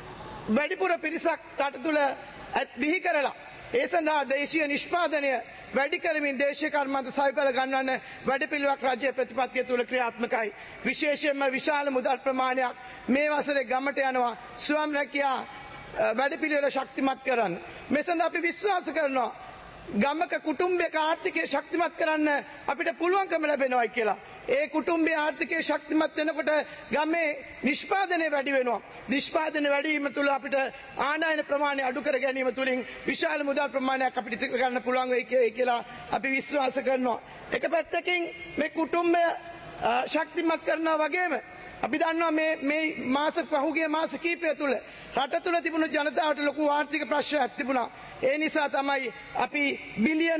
වැඩිපුර පිරිසක් රට තුළ බිහි කරලා ඒ සඳහා දේශීය නිෂ්පාදනය වැඩි කරමින් දේශීය කර්මාන්ත සවිඵල ගන්නවන්න වැඩපිළිවෙලක් රාජ්‍ය ප්‍රතිපත්තිය තුළ ක්‍රියාත්මකයි. විශේෂයෙන්ම විශාල මුදල් ප්‍රමාණයක් මේ වසරේ ගමට යනවා ස්වයං රැකියාව වැඩපිළිවෙල ශක්තිමත් කරන්න. මේ සඳහා අපි විශ්වාස කරනවා ගමක කුටුම්බයක ආර්ථිකය ශක්තිමත් කරන්න අපිට පුළුවන්කම ලැබෙනවා කියලා. ඒ කුටුම්බයේ ආර්ථිකය ශක්තිමත් වෙනකොට ගමේ නිෂ්පාදනය වැඩි වෙනවා. නිෂ්පාදනය වැඩි වීම තුළ අපිට ආදායන ප්‍රමාණය අඩු කර ගැනීම තුළින් විශාල මුදල් ප්‍රමාණයක් අපිට ඉතිරි කරගන්න පුළුවන් වෙයි කියලා අපි විශ්වාස කරනවා. එක පැත්තකින් මේ කුටුම්බය ශක්තිමත් කරනවා වගේම අපි දන්නවා මේ පහුගිය මාස කීපය තුළ රට තුළ තිබුණු ජනතාවට ලොකු ආර්ථික ප්‍රශ්නයක් තිබුණා. ඒ නිසා තමයි අපි බිලියන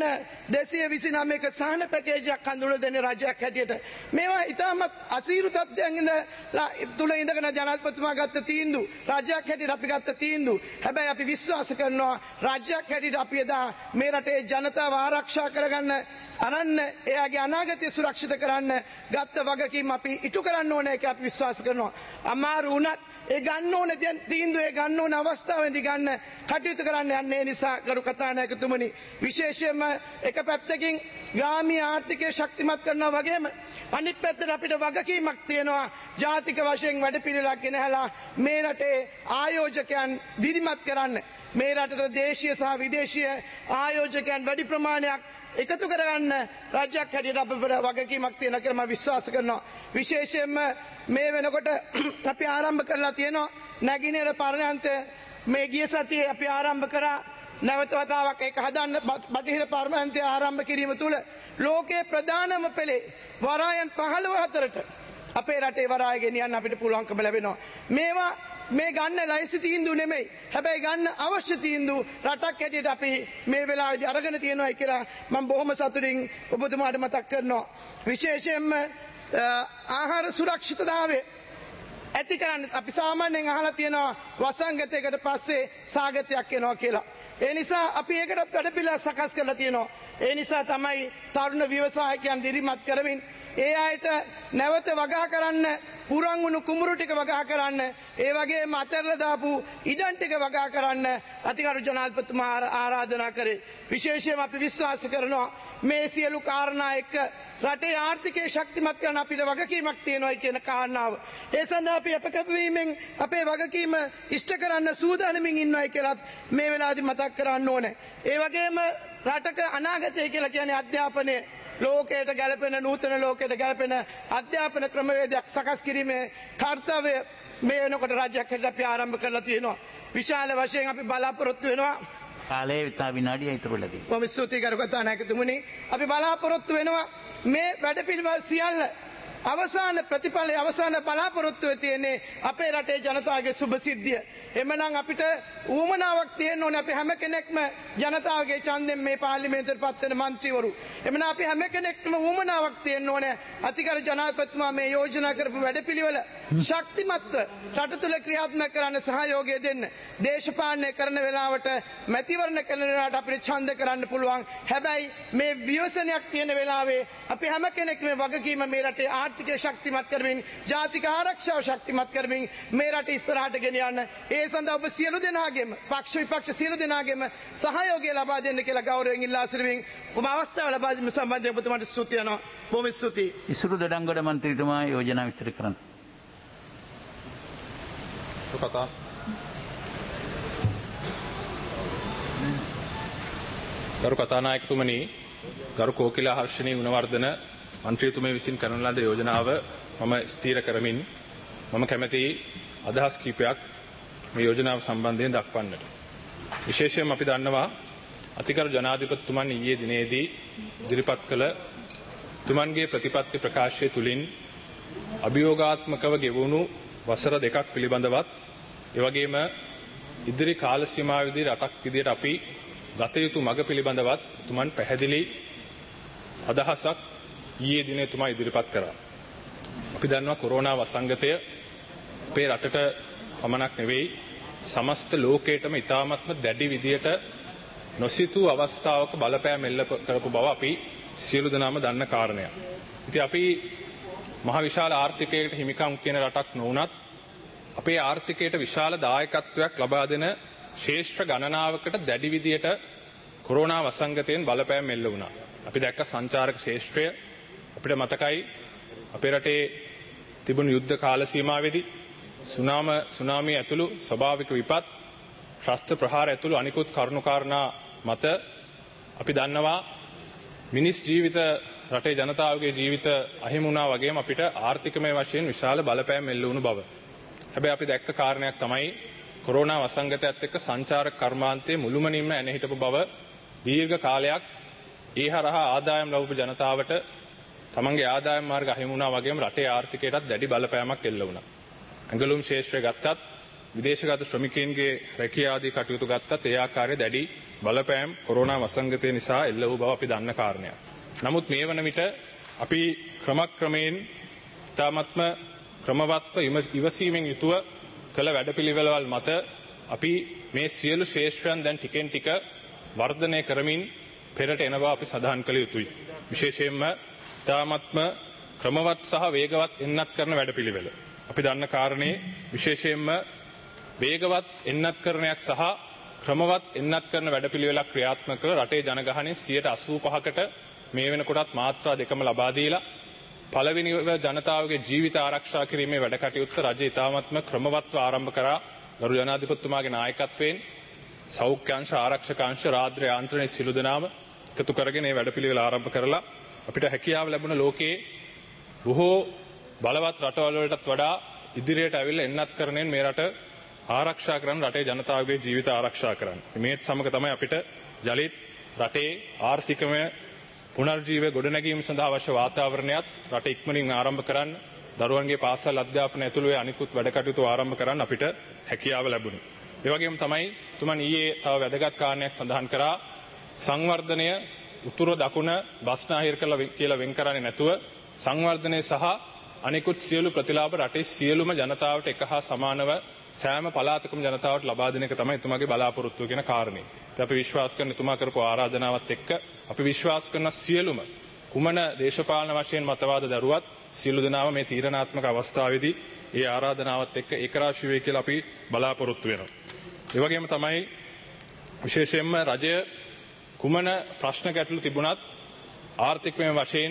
229ක සහන පැකේජයක් හඳුන්වලා දෙන රජයක් හැටියට මේවා ඉතාමත් අසීරු තත්ත්වයන් තුළ ඉඳගෙන ජනාධිපතිතුමා ගත්ත තීන්දුව, රජයක් හැටියට අපි ගත්ත තීන්දුව. හැබැයි අපි විශ්වාස කරනවා රජයක් හැටියට අපි එදා මේ රටේ ජනතාව ආරක්ෂා කරගන්න අරන්න, එයාගේ අනාගතය සුරක්ෂිත කරන්න ගත්ත වගකීම අපි ඉටු කරන්න ඕනේ කියලා අපි විශ්වාස කරනවා. අමාරු වුණත් ඒ ගන්න ඕන තීන්දුව, ඒ ගන්න ඕන අවස්ථාවෙන්දී ගන්න කටයුතු කරන්න යන්නේ. නිසා ගරු කතානායකතුමනි, විශේෂයෙන්ම එක පැත්තකින් ග්‍රාමීය ආර්ථිකය ශක්තිමත් කරනවා වගේම අනිත් පැත්තට අපිට වගකීමක් තියෙනවා ජාතික වශයෙන් වැඩපිළිවෙලක් ගෙනහැලා මේ රටේ ආයෝජකයන් දිරිමත් කරන්න. මේ රටට දේශීය සහ විදේශීය ආයෝජකයන් වැඩි ප්‍රමාණයක් එකතු කරගන්න රාජ්‍යයක් හැටියට අපිට වගකීමක් තියෙනවා කියලා මම විශ්වාස කරනවා. විශේෂයෙන්ම මේ වෙනකොට අපි ආරම්භ කරලා තියෙනවා නැගිනේර පාර්ලිමේන්තය මේ ගිය සතියේ අපි ආරම්භ කරා නැවත වතාවක් ඒක හදන්න. බටහිර පාර්ලිමේන්තය ආරම්භ කිරීම තුළ ලෝකයේ ප්‍රධානම පෙළේ වරායන් 15 අපේ රටේ වරාය ගෙනියන්න අපිට පුළුවන්කම ලැබෙනවා. මේවා මේ ගන්න ලයිසි තීන්දුව නෙමෙයි. හැබැයි ගන්න අවශ්‍ය තීන්දුව රටක් හැටියට අපි මේ වෙලාවේදී අරගෙන තියෙනවා කියලා මම බොහොම සතුටින් ඔබතුමාට මතක් කරනවා. විශේෂයෙන්ම ආහාර සුරක්ෂිතතාවය ඇති කරන්න අපි සාමාන්‍යයෙන් අහලා තියෙනවා වසංගතයකට පස්සේ සාගතයක් එනවා කියලා. ඒ නිසා අපි ඒකටත් වැඩපිළිවෙල සකස් කරලා තියෙනවා. ඒ නිසා තමයි තරුණ ව්‍යවසායකයන් දිරිමත් කරමින් ඒ අයට නැවත වගා කරන්න, පුරන් වුණු කුඹුරු ටික වගා කරන්න, ඒ වගේම අතහැරලා දාපු ඉඩම් ටික වගා කරන්න අතිගරු ජනාධිපතිතුමා ආරාධනා කරේ. විශේෂයෙන්ම අපි විශ්වාස කරනවා මේ සියලු කාරණා එක්ක රටේ ආර්ථිකය ශක්තිමත් කරන්න අපිට වගකීමක් තියෙනවා කියන කාරණාව. ඒ සඳහා අපි අපකපවීමෙන් අපේ වගකීම ඉෂ්ට කරන්න සූදානමින් ඉන්නවයි කියලාත් මේ වෙලාවේදී මතක් කරන්න ඕනේ. ඒ වගේම රටක අනාගතය කියලා කියන්නේ අධ්‍යාපනය. ලෝකයට ගැලපෙන නූතන ලෝකයට ගැලපෙන අධ්‍යාපන ක්‍රමවේදයක් සකස් කිරීමේ කාර්යය මේ වෙනකොට රාජ්‍යයක් හැටියට අපි ආරම්භ කරලා තියෙනවා. විශාල වශයෙන් අපි බලාපොරොත්තු වෙනවා. කාලේ තා විනාඩිය ඉතුරුලා තියෙනවා. බොහොම ස්තුතියි ගරු කතානායකතුමනි. අපි බලාපොරොත්තු වෙනවා මේ වැඩපිළිවෙල සියල්ල අවසාන ප්‍රතිඵලය අවසාන බලාපොරොත්තුව තියෙන්නේ අපේ රටේ ජනතාවගේ සුබ සිද්ධිය. එමනම් අපිට ඌමනාවක් තියෙන්න ඕනේ අපි හැම කෙනෙක්ම ජනතාවගේ ඡන්දයෙන් මේ පාර්ලිමේන්තුවට පත් වෙන മന്ത്രിවරු. එමනම් අපි හැම කෙනෙක්ම ඌමනාවක් තියෙන්න ඕනේ අතිගරු ජනාධිපතිතුමා මේ යෝජනා කරපු වැඩපිළිවෙල ශක්තිමත්ව රට තුල ක්‍රියාත්මක කරන්න සහයෝගය දෙන්න. දේශපාලනය කරන වෙලාවට මැතිවරණ කරන වෙලාවට අපිට ඡන්ද කරන්න පුළුවන්. හැබැයි මේ ව්‍යසනයක් තියෙන වෙලාවේ අපි හැම කෙනෙක්ම වගකීම මේ රටේ ආර්ථිකය ශක්තිමත් කරමින් ජාතික ආරක්ෂාව ශක්තිමත් කරමින් මේ රට ඉස්සරහට ගෙන යන්න ඒ සඳහා ඔබ සියලු දෙනාගේම පක්ෂ විපක්ෂ සියලු දෙනාගේම සහයෝගය ලබා දෙන්න කියලා ගෞරවයෙන් ඉල්ලා සිටිමින් ඔබ අවස්ථාව ලබා දීම සම්බන්ධයෙන් ඔබතුමාට ස්තුති කරනවා. බොහොම ස්තුතියි. ඉසුරු දඩංගොඩ මන්ත්‍රීතුමා යෝජනා විස්තර කරන්න. ගරු කතානායකතුමනි, ගරු කෝකිලා හර්ෂණී ගුණවර්ධන මන්ත්‍රීතුමේ විසින් කරන ලද යෝජනාව මම ස්ථීර කරමින් මම කැමැති අදහස් කීපයක් මේ යෝජනාව සම්බන්ධයෙන් දක්වන්නට. විශේෂයෙන්ම අපි දන්නවා අතිගරු ජනාධිපතිතුමන් ඊයේ දිනේදී ඉදිරිපත් කළ තුමන්ගේ ප්‍රතිපත්ති ප්‍රකාශය තුලින් අභියෝගාත්මකව ගෙවුණු වසර දෙකක් පිළිබඳවත් එවැගේම ඉදිරි කාල සීමාවෙදී රටක් විදියට අපි ගත යුතු මඟ පිළිබඳවත් තුමන් පැහැදිලි අදහසක් ඊයේ දිනේ තුමා ඉදිරිපත් කරා. අපි දන්නවා කොරෝනා වසංගතය අපේ රටට පමණක් නෙවෙයි සමස්ත ලෝකයටම ඉතාමත්ම දැඩි විදියට නොසිතූ අවස්ථාවක බලපෑම් එල්ල කරපු බව අපි සියලු දෙනාම දන්න කාරණයක්. ඉතින් අපි මහ විශාල ආර්ථිකයකට හිමිකම් කියන රටක් නොවුනත් අපේ ආර්ථිකයට විශාල දායකත්වයක් ලබා දෙන ශේෂ්ත්‍ර ගණනාවකට දැඩි විදියට කොරෝනා වසංගතයෙන් බලපෑම් එල්ල වුණා. අපි දැක්ක සංචාරක ශේෂ්ත්‍රය අපිට මතකයි අපේ රටේ තිබුණු යුද්ධ කාල සීමාවේදී සුනාමි ඇතුළු ස්වභාවික විපත් ශස්ත්‍ර ප්‍රහාර ඇතුළු අනිකුත් කරුණු කාරණා මත අපි දන්නවා මිනිස් ජීවිත රටේ ජනතාවගේ ජීවිත අහිමි වුණා වගේම අපිට ආර්ථිකමය වශයෙන් විශාල බලපෑම් එල්ල වුණු බව. හැබැයි අපි දැක්ක කාරණයක් තමයි කොරෝනා වසංගතයත් එක්ක සංචාරක කර්මාන්තයේ මුළුමනින්ම ඇන හිටපු බව දීර්ඝ කාලයක් ඒ හරහා ආදායම් ලැබපු ජනතාවට තමන්ගේ ආදායම් මාර්ග අහිමි වුණා වගේම රටේ ආර්ථිකයටත් දැඩි බලපෑමක් එල්ල වුණා. ඇඟලුම් ශේෂ්ත්‍රය ගත්තත් විදේශගත ශ්‍රමිකයන්ගේ රැකියාව ආදී කටයුතු ගත්තත් ඒ ආකාරයේ දැඩි බලපෑම් කොරෝනා වසංගතය නිසා එල්ල වූ බව අපි දන්න කාරණයක්. නමුත් මේ වන විට අපි ක්‍රමක්‍රමයෙන් තාමත්ම ක්‍රමවත්ව ඉවසීමෙන් යුතුව කළ වැඩපිළිවෙළවල් මත අපි මේ සියලු ශේෂ්ත්‍රයන් දැන් ටිකෙන් ටික වර්ධනය කරමින් පෙරට එන බව අපි සඳහන් කළ යුතුයි. විශේෂයෙන්ම තාමත්ම ක්‍රමවත් සහ වේගවත් එන්නත් කරන වැඩපිළිවෙළ. අපි දන්න කාරණේ විශේෂයෙන්ම වේගවත් එන්නත් කරනයක් සහ ක්‍රමවත් එන්නත් කරන වැඩපිළිවෙලක් ක්‍රියාත්මක කර රටේ ජනගහනයේ 85%කට මේ වෙනකොටත් මාත්‍රා දෙකම ලබා දීලා පළවෙනිව ජනතාවගේ ජීවිත ආරක්ෂා කිරීමේ වැඩ කටයුත්ත රජය ඉතාමත්ම ක්‍රමවත්ව ආරම්භ කරා. ගරු ජනාධිපතිතුමාගේ නායකත්වයෙන් සෞඛ්‍යාංශ ආරක්ෂකාංශ රාජ්‍ය යාන්ත්‍රණයේ සිළු දෙනාම එකතු කරගෙන මේ වැඩපිළිවෙල ආරම්භ කරලා අපිට හැකියාව ලැබුණ ලෝකයේ බොහෝ බලවත් රටවල් වලටත් වඩා ඉදිරියට ඇවිල්ලා එන්නත් කරනෙන් මේ රට ආරක්ෂා කරන රටේ ජනතාවගේ ජීවිත ආරක්ෂා කරන්න. මේත් සමග තමයි අපිට යලිත් රටේ ආර්ථිකමය පුනර්ජීවය ගොඩනැගීම සඳහා අවශ්‍ය වාතාවරණයත් රට ඉක්මනින් ආරම්භ කරන්න, දරුවන්ගේ පාසල් අධ්‍යාපනය ඇතුළු අනිකුත් වැඩ කටයුතු ආරම්භ කරන්න අපිට හැකියාව ලැබුණේ. ඒ වගේම තමයි තුමන් ඊයේ තව වැදගත් කාරණයක් සඳහන් කරා සංවර්ධනය උතුර දකුණ බස්නාහිර කියලා වෙන් කරන්නේ නැතුව සංවර්ධනය සහ අනිකුත් සියලු ප්‍රතිලාභ රටේ සියලුම ජනතාවට එක හා සමානව සෑම පළාතකම ජනතාවට ලබා දෙන එක තමයි එතුමාගේ බලාපොරොත්තුව කියන කාරණේ. අපි විශ්වාස කරන එතුමා කරපු ආරාධනාවත් එක්ක අපි විශ්වාස කරන සියලුම කුමන දේශපාලන වශයෙන් මතවාද දරුවත් සියලු දෙනාම මේ තීරණාත්මක අවස්ථාවේදී ඒ ආරාධනාවත් එක්ක ඒකරාශී වෙයි කියලා අපි බලාපොරොත්තු වෙනවා. ඒ වගේම තමයි විශේෂයෙන්ම රජය කුමන ප්‍රශ්න ගැටලු තිබුණත් ආර්ථිකමය වශයෙන්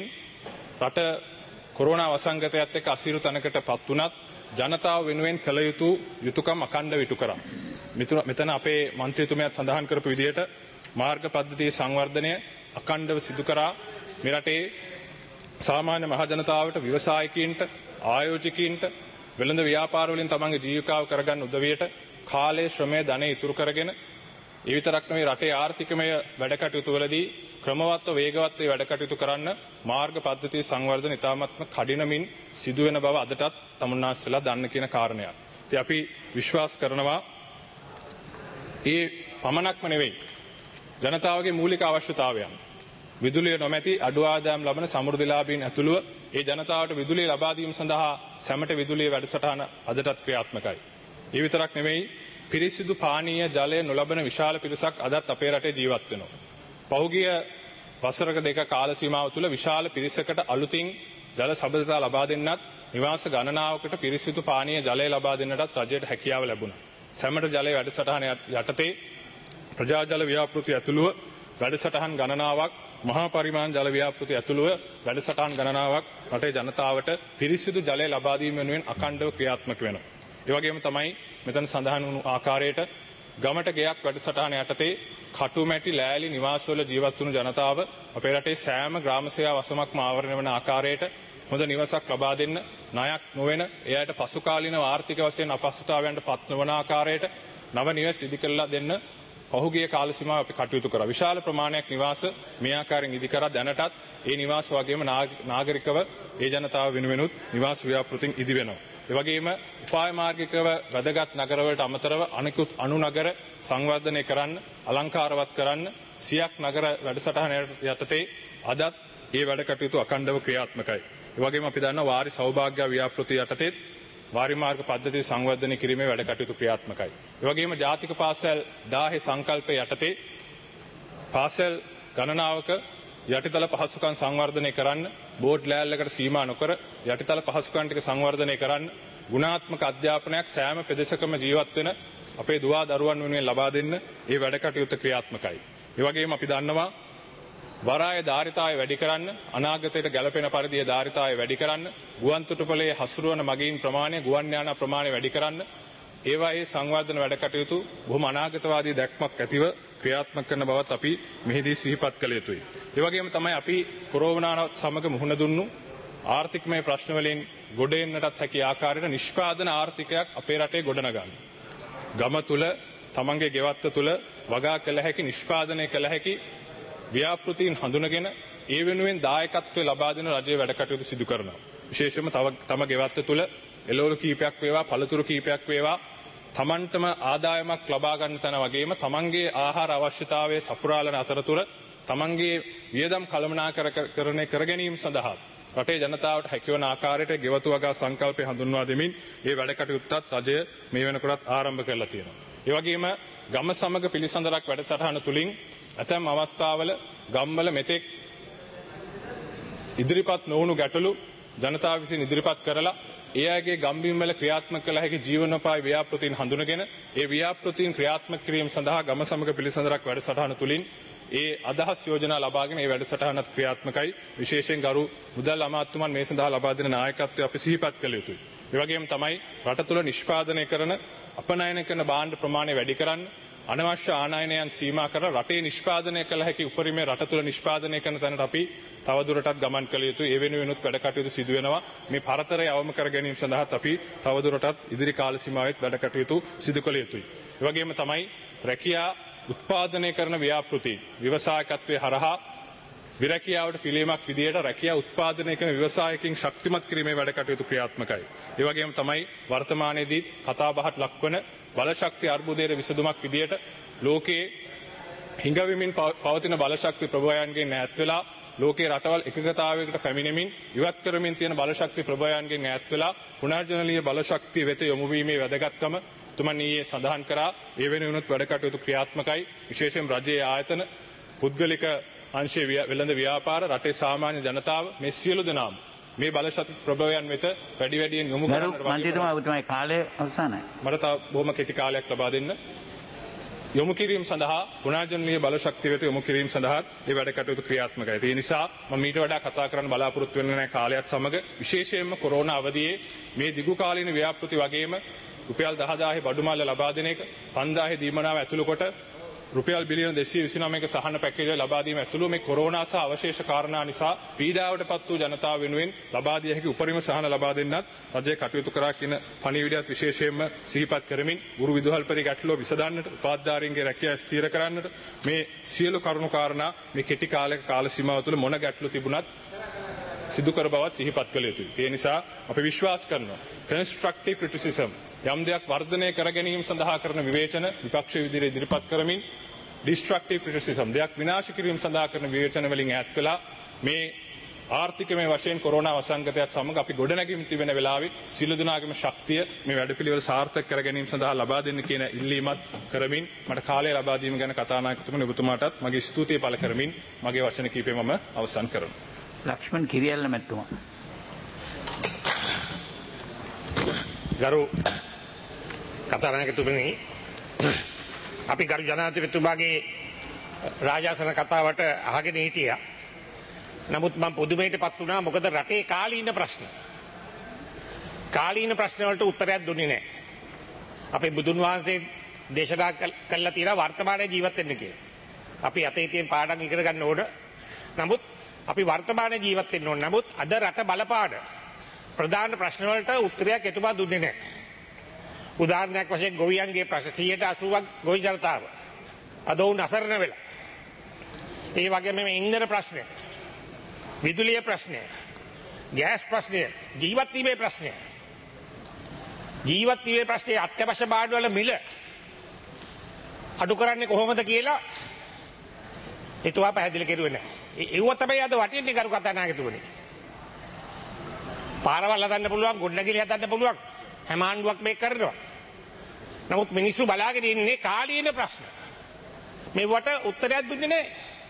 රට කොරෝනා වසංගතයත් එක්ක අසීරු තැනකටපත් වුණත් ජනතාව වෙනුවෙන් කළ යුතු යුතුයකම් අඛණ්ඩව ඉටු කරා. මෙතන අපේ මන්ත්‍රීතුමයාත් සඳහන් කරපු විදිහට මාර්ග පද්ධතියේ සංවර්ධනය අඛණ්ඩව සිදු කරා. මේ රටේ සාමාන්‍ය මහ ජනතාවට ව්‍යවසායකයින්ට ආයෝජකයින්ට වෙළඳ ව්‍යාපාර වලින් තමන්ගේ ජීවිකාව කරගන්න උදවියට කාලය ශ්‍රමය ධනය ඉතුරු කරගෙන ඒ විතරක් නෙවෙයි රටේ ආර්ථිකමය වැඩ කටයුතු වලදී ක්‍රමවත්ව වේගවත්ව වැඩ කටයුතු කරන්න මාර්ග පද්ධති සංවර්ධන ඉතාමත්ම කඩිනමින් සිදුවෙන බව අදටත් තමුන්නාස්සලා දන්න කියන කාරණයක්. ඉතින් අපි විශ්වාස කරනවා ඒ පමණක්ම නෙවෙයි ජනතාවගේ මූලික අවශ්‍යතාවයන් විදුලිය නොමැති අඩු ආදායම් ලබන සමෘද්ධිලාභීන් ඇතුළුව ඒ ජනතාවට විදුලිය ලබා දීම සඳහා සැමට විදුලිය වැඩසටහන අදටත් ක්‍රියාත්මකයි. ඒ විතරක් නෙවෙයි පිරිසිදු පානීය ජලය නොලබන විශාල පිරිසක් අදත් අපේ රටේ ජීවත් වෙනවා. පහුගිය වසරක දෙක කාල සීමාව තුළ විශාල පිරිසකට අලුතින් ජල සබඳතා ලබා දෙන්නත් නිවාස ගණනාවකට පිරිසිදු පානීය ජලය ලබා දෙන්නටත් රජයට හැකියාව ලැබුණා. සැමට ජලය වැඩසටහන යටතේ ප්‍රජා ජල ව්‍යාපෘති ඇතුළුව වැඩසටහන් ගණනාවක් මහා පරිමාණ ජල ව්‍යාපෘති ඇතුළුව වැඩසටහන් ගණනාවක් රටේ ජනතාවට පිරිසිදු ජලය ලබා දීම වෙනුවෙන් අඛණ්ඩව ක්‍රියාත්මක වෙනවා. ඒ වගේම තමයි මෙතන සඳහන් වුණු ආකාරයට ගමට ගෙයක් වැඩසටහන යටතේ කටුමැටි ලෑලි නිවාසවල ජීවත් වුණු ජනතාව අපේ රටේ සෑම ග්‍රාම සේවා වසමක්ම ආවරණය වන ආකාරයට හොඳ නිවසක් ලබා දෙන්න ණයක් නොවන එයාට පසුකාලීන ආර්ථික වශයෙන් අපහසුතාවයන්ට පත් නොවන ආකාරයට නව නිවස් ඉදි කරලා දෙන්න පහුගිය කාල සීමාව අපි කටයුතු කරා. විශාල ප්‍රමාණයක් නිවාස මේ ආකාරයෙන් ඉදි කරා දැනටත් ඒ නිවාස වගේම නාගරිකව ඒ ජනතාව වෙනුවෙනුත් නිවාස ව්‍යාපෘතින් ඉදි වෙනවා. ඒ වගේම උපාය මාර්ගිකව වැදගත් නගරවලට අමතරව අනෙකුත් අනු නගර සංවර්ධනය කරන්න අලංකාරවත් කරන්න සියක් නගර වැඩසටහන යටතේ අදත් ඒ වැඩ කටයුතු අඛණ්ඩව ක්‍රියාත්මකයි. ඒ වගේම අපි දන්නවා වාරි සෞභාග්‍ය ව්‍යාපෘති යටතේ වාරි මාර්ග පද්ධති සංවර්ධනය කිරීමේ වැඩ කටයුතු ක්‍රියාත්මකයි. ඒ වගේම ජාතික පාසල් 10 සංකල්පය යටතේ පාසල් ගණනාවක යටිතල පහසුකම් සංවර්ධනය කරන්න බෝඩ් ලෑල්ලකට සීමා නොකර යටිතල පහසුකම් ටික සංවර්ධනය කරන්න ගුණාත්මක අධ්‍යාපනයක් සෑම පෙදෙසකම ජීවත් වෙන අපේ දුවා දරුවන් වෙනුවෙන් ලබා දෙන්න ඒ වැඩ කටයුතු ක්‍රියාත්මකයි. ඒ වගේම අපි දන්නවා වරාය ධාරිතාවය වැඩි කරන්න අනාගතයට ගැළපෙන පරිදි ධාරිතාවය වැඩි කරන්න ගුවන් තොටුපළේ හසුරුවන මගීන් ප්‍රමාණය ගුවන් යාන ප්‍රමාණය වැඩි කරන්න ඒවායේ සංවර්ධන වැඩ කටයුතු බොහොම අනාගතවාදී දැක්මක් ඇතිව ක්‍රියාත්මක කරන බවත් අපි මෙහිදී සිහිපත් කළ යුතුයි. ඒ වගේම තමයි අපි කොරෝනාවත් සමග මුහුණ දුන්නු ආර්ථිකමය ප්‍රශ්න වලින් ගොඩ එන්නටත් හැකි ආකාරයට නිෂ්පාදන ආර්ථිකයක් අපේ රටේ ගොඩනගන්න. ගම තුල තමන්ගේ ගෙවත්ත තුල වගා කළ හැකි නිෂ්පාදනය කළ හැකි ව්‍යාපෘතීන් හඳුනගෙන ඒ වෙනුවෙන් දායකත්වය ලබා දෙන රජයේ වැඩ කටයුතු සිදු කරනවා. විශේෂයෙන්ම තම ගෙවත්ත තුල එළවලු කීපයක් වේවා පළතුරු කීපයක් වේවා තමන්ටම ආදායමක් ලබා ගන්න තැන වගේම තමන්ගේ ආහාර අවශ්‍යතාවයේ සපුරාලන අතරතුර තමන්ගේ වියදම් කළමනාකරණය කර ගැනීම සඳහා රටේ ජනතාවට හැකිවන ආකාරයට ගෙවතු වගා සංකල්පය හඳුන්වා දෙමින් ඒ වැඩ කටයුත්තත් රජය මේ වෙනකොටත් ආරම්භ කරලා තියෙනවා. ඒ වගේම ගම සමග පිළිසඳරක් වැඩසටහන තුලින් ඇතැම් අවස්ථාවල ගම්වල මෙතෙක් ඉදිරිපත් නොවුණු ගැටලු ජනතාව විසින් ඉදිරිපත් කරලා ඒ අයගේ ගම්බිම් වල ක්‍රියාත්මක කළ හැකි ජීවනෝපාය ව්‍යාපෘතීන් හඳුනගෙන ඒ ව්‍යාපෘතීන් ක්‍රියාත්මක කිරීම සඳහා ගම සමග පිළිසඳරක් වැඩසටහන තුලින් ඒ අදහස් යෝජනා ලබාගෙන ඒ වැඩසටහනත් ක්‍රියාත්මකයි. විශේෂයෙන් ගරු මුදල් අමාත්‍යතුමන් මේ සඳහා ලබා දෙන නායකත්වය අපි සිහිපත් කළ යුතුයි. ඒ වගේම තමයි රට තුළ නිෂ්පාදනය කරන අපනයන කරන භාණ්ඩ ප්‍රමාණය වැඩි කරන්න අනවශ්‍ය ආනයනයන් සීමා කර රටේ නිෂ්පාදනය කළ හැකි උපරිමය රට තුළ නිෂ්පාදනය කරන තැනට අපි තවදුරටත් ගමන් කළ යුතුයි. ඒ වෙනුවෙනුත් වැඩ කටයුතු සිදු වෙනවා. මේ පරතරය අවම කර ගැනීම සඳහාත් අපි තවදුරටත් ඉදිරි කාල සීමාවෙත් වැඩ කටයුතු සිදු කළ යුතුයි. ඒ වගේම තමයි රැකියා උත්පාදනය කරන ව්‍යාපෘති ව්‍යවසායකත්වයේ හරහා විරැකියාවට පිළියමක් විදියට රැකියා උත්පාදනය කරන ව්‍යවසායකින් ශක්තිමත් කිරීමේ වැඩ කටයුතු ක්‍රියාත්මකයි. ඒ වගේම තමයි වර්තමානයේදී කතාබහට ලක්වන බලශක්ති අර්බුදයේ විසඳුමක් විදියට ලෝකයේ හිඟවෙමින් පවතින බලශක්ති ප්‍රභවයන්ගෙන් ඈත් වෙලා ලෝකයේ රටවල් එකගතාවයකට පැමිණෙමින් ඉවත් කරමින් තියෙන බලශක්ති ප්‍රභවයන්ගෙන් ඈත් වෙලා පුනර්ජනනීය බලශක්තිය වෙත යොමු වීමේ වැදගත්කම තුමන් ඊයේ සඳහන් කරා. ඒ වෙනුවෙනුත් වැඩ කටයුතු ක්‍රියාත්මකයි. විශේෂයෙන් රජයේ ආයතන පුද්ගලික අංශයේ වෙළඳ ව්‍යාපාර රටේ සාමාන්‍ය ජනතාව මේ සියලු දෙනාම මේ බලශක්ති ප්‍රභවයන් වෙත වැඩි වැඩියෙන් යොමු කරන්න කාලය අවසానයි. මට තව බොහොම කෙටි කාලයක් ලබා දෙන්න. යොමු කිරීම සඳහා පුනර්ජනනීය බලශක්තිය වෙත යොමු කිරීම සඳහා මේ වැඩ කටයුතු ක්‍රියාත්මකයි. ඒ නිසා මම ඊට වඩා කතා කරන්න බලාපොරොත්තු වෙන්නේ නැහැ කාලයත් සමග. විශේෂයෙන්ම කොරෝනා අවධියේ මේ දිගු කාලීන ව්‍යාපෘති වගේම රුපියල් 10000 බඩු මාල ලබා දෙන එක 5000 දීමනාව ඇතුළු කොට රුපියල් බිලියන 229ක සහන පැකේජය ලබා දීම ඇතුළු මේ කොරෝනා සහ අවශේෂ කාරණා නිසා පීඩාවටපත් වූ ජනතාව වෙනුවෙන් ලබා දිය හැකි උපරිම සහන ලබා දෙන්නත් රජය කටයුතු කරා කියන පණිවිඩයත් විශේෂයෙන්ම සිහිපත් කරමින් ගුරු විදුහල්පති ගැටලුව විසඳන්නට උපාධිධාරීන්ගේ රැකියාව ස්ථිර කරන්නට මේ සියලු කරුණු කාරණා මේ කෙටි කාලයක කාල සීමාව තුළ මොන ගැටලු තිබුණත් සිදු කර බවත් සිහිපත් කළ යුතුයි. ඒ නිසා අපි විශ්වාස කරනවා constructive criticism යම් දෙයක් වර්ධනය කර ගැනීම සඳහා කරන විවේචන විපක්ෂ විදිහට ඉදිරිපත් කරමින් destructive criticism දෙයක් විනාශ කිරීම සඳහා කරන විවේචන වලින් ඈත් වෙලා මේ ආර්ථිකමය වශයෙන් කොරෝනා වසංගතයත් සමග අපි ගොඩනැගීම් තිබෙන වෙලාවේ සියලු දෙනාගේම ශක්තිය මේ වැඩපිළිවෙල සාර්ථක කර ගැනීම සඳහා ලබා දෙන්න කියන ඉල්ලීමත් කරමින් මට කාලය ලබා දීම ගැන කතානායකතුමනි ඔබතුමාටත් මගේ ස්තුතිය පළ කරමින් මගේ වචන කීපය මම අවසන් කරනවා. ලක්ෂ්මන් කිරියල්ල මැතිතුමා. ගරු කතානායකතුමනි අපි ගරු ජනාධිපතිතුමාගේ රාජාසන කතාවට අහගෙන හිටියා. නමුත් මම පුදුමයටපත් වුණා මොකද රටේ කාලීන ප්‍රශ්න. කාලීන ප්‍රශ්න වලට උත්තරයක් දුන්නේ නැහැ. අපේ බුදුන් වහන්සේ දේශනා කළා තියෙනවා වර්තමානයේ ජීවත් වෙන්න කියලා. අපි අතේ තියෙන පාඩම් ඉගෙන ගන්න ඕන. නමුත් අපි වර්තමානයේ ජීවත් වෙන්න ඕන. නමුත් අද රට බලපාන ප්‍රධාන ප්‍රශ්න වලට උත්තරයක් එතුමා දුන්නේ නැහැ. උදාහරණයක් වශයෙන් ගොවියන්ගේ ප්‍රශ්න 80%ක් ගොවි ජනතාව. අද වුන් අසරණ වෙලා. ඒ වගේම මේ ඉන්ධන ප්‍රශ්නය, විදුලිය ප්‍රශ්නය, ගෑස් ප්‍රශ්නය, ජීවත් වීමේ ප්‍රශ්නය. ජීවත් වීමේ ප්‍රශ්නයේ අත්‍යවශ්‍ය භාණ්ඩ වල මිල අඩු කරන්නේ කොහොමද කියලා එතුමා පැහැදිලි කරුවේ නැහැ. ඒව තමයි අද වටින්නේ කරු කතානායකතුමනි. පාරවල් හදන්න පුළුවන්, ගොඩනැගිලි හදන්න පුළුවන්. හැම ආණ්ඩුවක් මේක කරනවා. නමුත් මිනිස්සු බලාගෙන ඉන්නේ කාලීන ප්‍රශ්න. මේවට උත්තරයක් දුන්නේ නැහැ.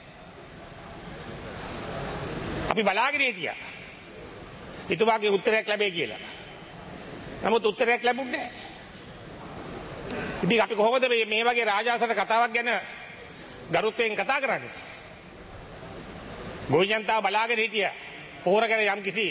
අපි බලාගෙන හිටියා. ඊතුමාගේ උත්තරයක් ලැබෙයි කියලා. නමුත් උත්තරයක් ලැබුණේ නැහැ. ඉතින් අපි කොහොමද මේ වගේ රාජාසන කතාවක් ගැන ගරුත්වයෙන් කතා කරන්නේ? ගොවි ජනතාව බලාගෙන හිටියා. පොහොර ගැන යම් කිසි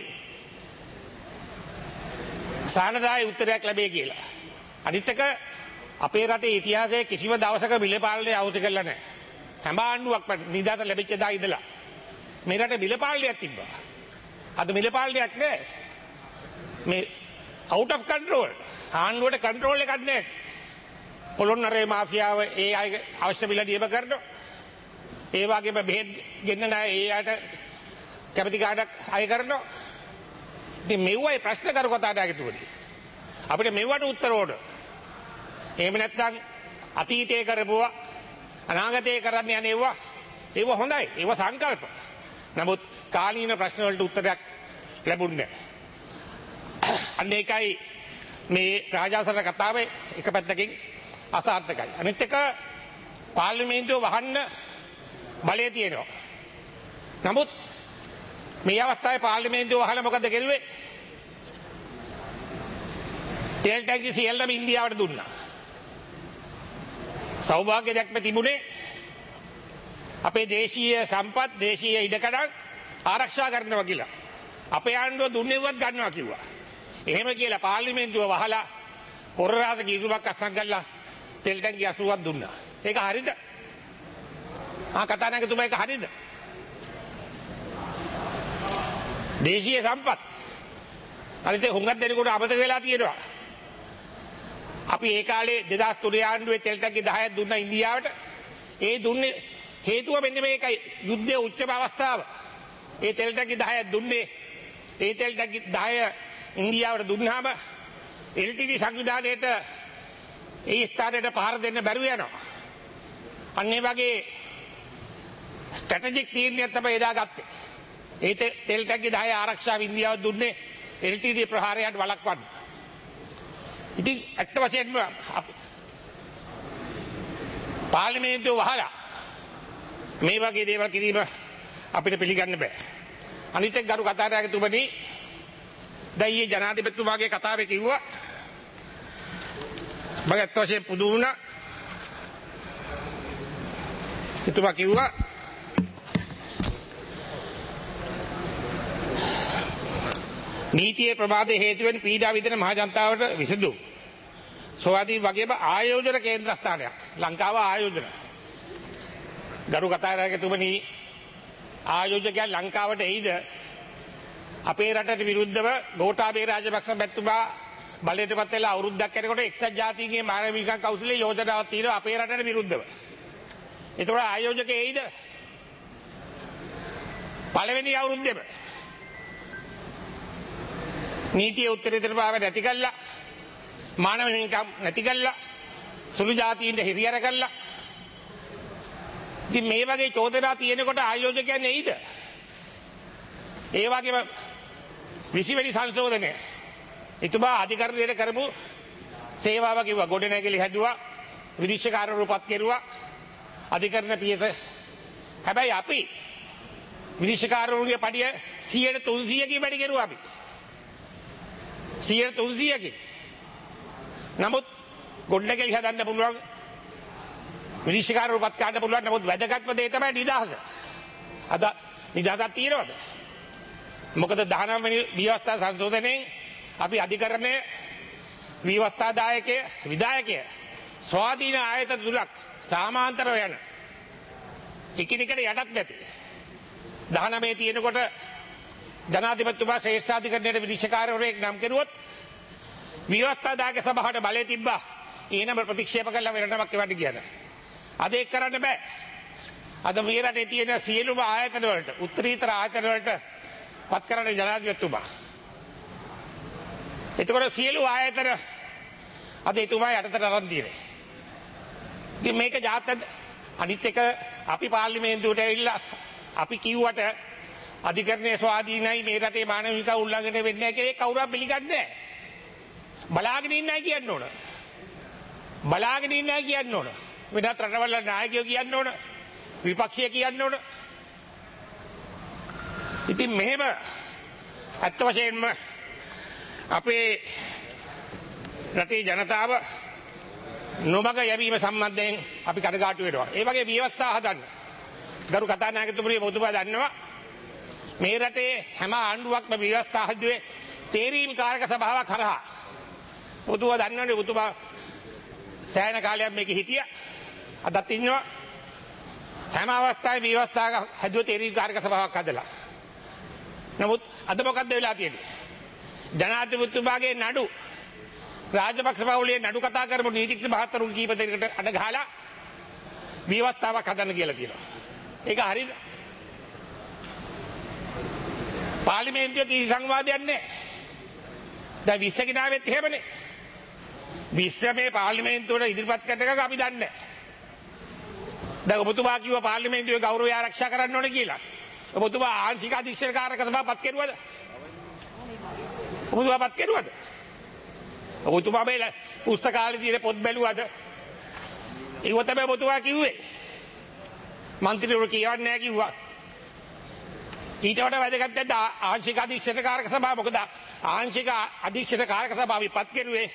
සානදායි උත්තරයක් ලැබෙයි කියලා. අනිත් එක අපේ රටේ ඉතිහාසයේ කිසිම දවසක මිල පාලනය අවශ්‍ය කරලා නැහැ. හැම ආණ්ඩුවක්ම නිදහස ලැබිච්ච දා ඉඳලා මේ රටේ මිල පාලනයක් තිබ්බා. අද මිල පාලනයක් නැහැ. මේ out of control. ආණ්ඩුවට control එකක් නැහැ. පොළොන්නරේ මාෆියාව ඒ අය අවශ්‍ය මිල දීම කරනවා. ඒ වගේම බෙහෙත් ගෙන්න නැහැ ඒ අයට කැමති කාඩක් අය කරනවා. ඉතින් මෙව්වයි ප්‍රශ්න කරු කතානායකතුමනි. අපිට මෙව්වට උත්තර ඕන. එහෙම නැත්නම් අතීතයේ කරපුවා අනාගතයේ කරන්න යන ඒව හොඳයි. ඒව සංකල්ප. නමුත් කාලීන ප්‍රශ්න වලට උත්තරයක් ලැබුණේ නැහැ. අන්න ඒකයි මේ රාජාසන කතාවේ එක පැත්තකින් අසාර්ථකයි. අනිත් එක පාර්ලිමේන්තුව වහන්න බලය තියෙනවා. නමුත් මේ අවස්ථාවේ පාර්ලිමේන්තුව වහලා මොකද කරුවේ? තෙල් ටැංකි සියල්ලම ඉන්දියාවට දුන්නා. සෞභාග්‍ය දැක්ම තිබුණේ අපේ දේශීය සම්පත්, දේශීය ඉඩකඩම් ආරක්ෂා කරනවා කියලා. අපේ ආණ්ඩුව දුන්නේවත් ගන්නවා කිව්වා. එහෙම කියලා පාර්ලිමේන්තුව වහලා පොරරාස කිසුමක් අස්සම් කරලා තෙල් ටැංකි 80ක් දුන්නා. ඒක හරිද? කතානායකතුමා ඒක හරිද? දේශීය සම්පත් අනිත් හුඟක් දෙනෙකුට අමතක වෙලා තියෙනවා. අපි ඒ කාලේ 2003 ආණ්ඩුවේ තෙල් ටැංකි 10ක් දුන්නා ඉන්දියාවට. ඒ දුන්නේ හේතුව මෙන්න මේකයි. යුද්ධයේ උච්චම අවස්ථාව. ඒ තෙල් ටැංකි 10ක් දුන්නේ. ඒ තෙල් ටැංකි 10 ඉන්දියාවට දුන්නාම LTT සංවිධානයේට ඒ ස්ථානයට පහර දෙන්න බැරුව යනවා. අන්න ඒ වගේ ස්ට්‍රැටජික් තීරණයක් තමයි එදා ගත්තේ. ඒ තෙල් ටැංකි 10 ආරක්ෂාව ඉන්දියාව දුන්නේ LTT ප්‍රහාරයට වළක්වන්න. ඉතින් ඇත්ත වශයෙන්ම පාර්ලිමේන්තුව වහලා මේ වගේ දේවල් කිරීම අපිට පිළිගන්න බෑ. අනිත් එක්ක ගරු කතානායකතුමනි දැන් ජනාධිපතිතුමාගේ කතාවේ කිව්වා මම ඇත්ත වශයෙන් පුදු වුණා. එතුමා කිව්වා නීතියේ ප්‍රමාදයේ හේතුවෙන් පීඩා විඳින මහ ජනතාවට විසඳුම් සෝවාදී වගේම ආයෝජන කේන්ද්‍රස්ථානයක් ලංකාව ආයෝජන ගරු කතානායකතුමනි ආයෝජකයන් ලංකාවට එයිද අපේ රටට විරුද්ධව ගෝඨාභය රාජපක්ෂ මැතිතුමා බලයට පත් වෙලා අවුරුද්දක් යනකොට එක්සත් ජාතීන්ගේ මානවික කවුන්සිලේ යෝජනාවක් තියෙනවා අපේ රටට විරුද්ධව. ඒතකොට ආයෝජකයෙ එයිද? පළවෙනි අවුරුද්දේම නීතිය උත්තරීතර භාවය නැති කළා, මානව හිමිකම් නැති කළා, සුළු ජාතීන්ට හිරියර කළා. ඉතින් මේ වගේ චෝදනා තියෙනකොට ආයෝජකයන් එයිද? ඒ වගේම 20 වෙනි සංශෝධනය එතුමා අධිකරණයට කරපු සේවාව කිව්වා. ගොඩනැගිලි හැදුවා, විනිශ්චයකාරවරු පත් කෙරුවා, අධිකරණ පියස. හැබැයි අපි විනිශ්චයකාරවරුගේ පඩිය 300කින් වැඩි කෙරුවා අපි. 300කින්. නමුත් ගොඩනැගිලි හදන්න පුළුවන්, විනිශ්චයකාරවරු පත් කරන්න පුළුවන්. නමුත් වැදගත්ම දේ තමයි නිදහස. අද නිදහසක් තියෙනවද? මොකද 19 වෙනි විවස්ථා සංශෝධනයෙන් අපි අධිකරණයේ විධායකය ස්වාධීන ආයතන තුනක් සමාන්තරව යන එකිනෙකට යටත් නැති 19 තියෙනකොට ජනාධිපතිතුමා ශ්‍රේෂ්ඨාධිකරණයට විනිශ්චයකාරවරයෙක් නම් කෙරුවොත් විවස්ථා දායක සභාවට බලය තිබ්බා. ඊනම ප්‍රතික්ෂේප කළා වෙනටමක් එවන්න කියන. අද ඒක කරන්න බෑ. අද මේ රටේ තියෙන සියලුම ආයතන වලට උත්තරීතර ආයතන වලට පත් කරන්න ජනාධිපතිතුමා. එතකොට සියලු ආයතන අද එතුමා යටතට අරන් තියෙන්නේ. ඉතින් මේක ජාත්‍යන්ත අනිත් එක අපි පාර්ලිමේන්තුවට ඇවිල්ලා අපි කිව්වට අධිකරණයේ ස්වාධීනයි මේ රටේ මානවික උල්ලංඝනය වෙන්නේ නැහැ කියලා කවුරුත් පිළිගන්නේ නැහැ. බලාගෙන ඉන්නයි කියන්න ඕන. බලාගෙන ඉන්නයි කියන්න ඕන. වෙනත් රටවල නායකයෝ කියන්න ඕන. විපක්ෂය කියන්න ඕන. ඉතින් මෙහෙම ඇත්ත වශයෙන්ම අපේ රටේ ජනතාව නොමග යැවීම සම්බන්ධයෙන් අපි කනගාටු වෙනවා. ඒ වගේ ව්‍යවස්ථා හදන්න. ගරු කතානායකතුමනි ඔබතුමා දන්නවා මේ රටේ හැම ආණ්ඩුවක්ම ව්‍යවස්ථා හදුවේ තේරීම් කාරක සභාවක් හරහා. ඔබතුමා දන්නවනේ ඔබතුමා සෑහෙන කාලයක් මේකේ හිටියා. අදත් ඉන්නවා. හැම අවස්ථාවේ ව්‍යවස්ථා හදුවේ තේරීම් කාරක සභාවක් හදලා. නමුත් අද මොකද්ද වෙලා තියෙන්නේ? ජනාධිපතිතුමාගේ නඩු රාජපක්ෂ පවුලේ නඩු කතා කරපු නීතිඥ මහත්වරුන් කීප දෙනෙකුට අඩ ගහලා විවස්ථාවක් හදන්න කියලා තියෙනවා. ඒක හරිද? පාර්ලිමේන්තුවේ කිසි සංවාදයක් නැහැ. දැන් 20 කිනාවෙත් එහෙමනේ. 20 මේ පාර්ලිමේන්තුවට ඉදිරිපත් කරන එක අපි දන්නේ නැහැ. දැන් ඔබතුමා කිව්වා පාර්ලිමේන්තුවේ ගෞරවය ආරක්ෂා කරන්න ඕනේ කියලා. ඔබතුමා ආංශික අධීක්ෂණකාරක සභාව පත් කෙරුවද? ඔබතුමා පත් කෙරුවද? ඔබතුමා මේ පුස්තකාලේ තියෙන පොත් බැලුවද? ඒව තමයි ඔබතුමා කිව්වේ. මන්ත්‍රීවරු කියවන්නේ නැහැ කිව්වා. ඊට වඩා වැදගත් නැද්ද ආංශික අධීක්ෂණකාරක සභාව? මොකද ආංශික අධීක්ෂණකාරක සභාව විපත් කෙරුවේ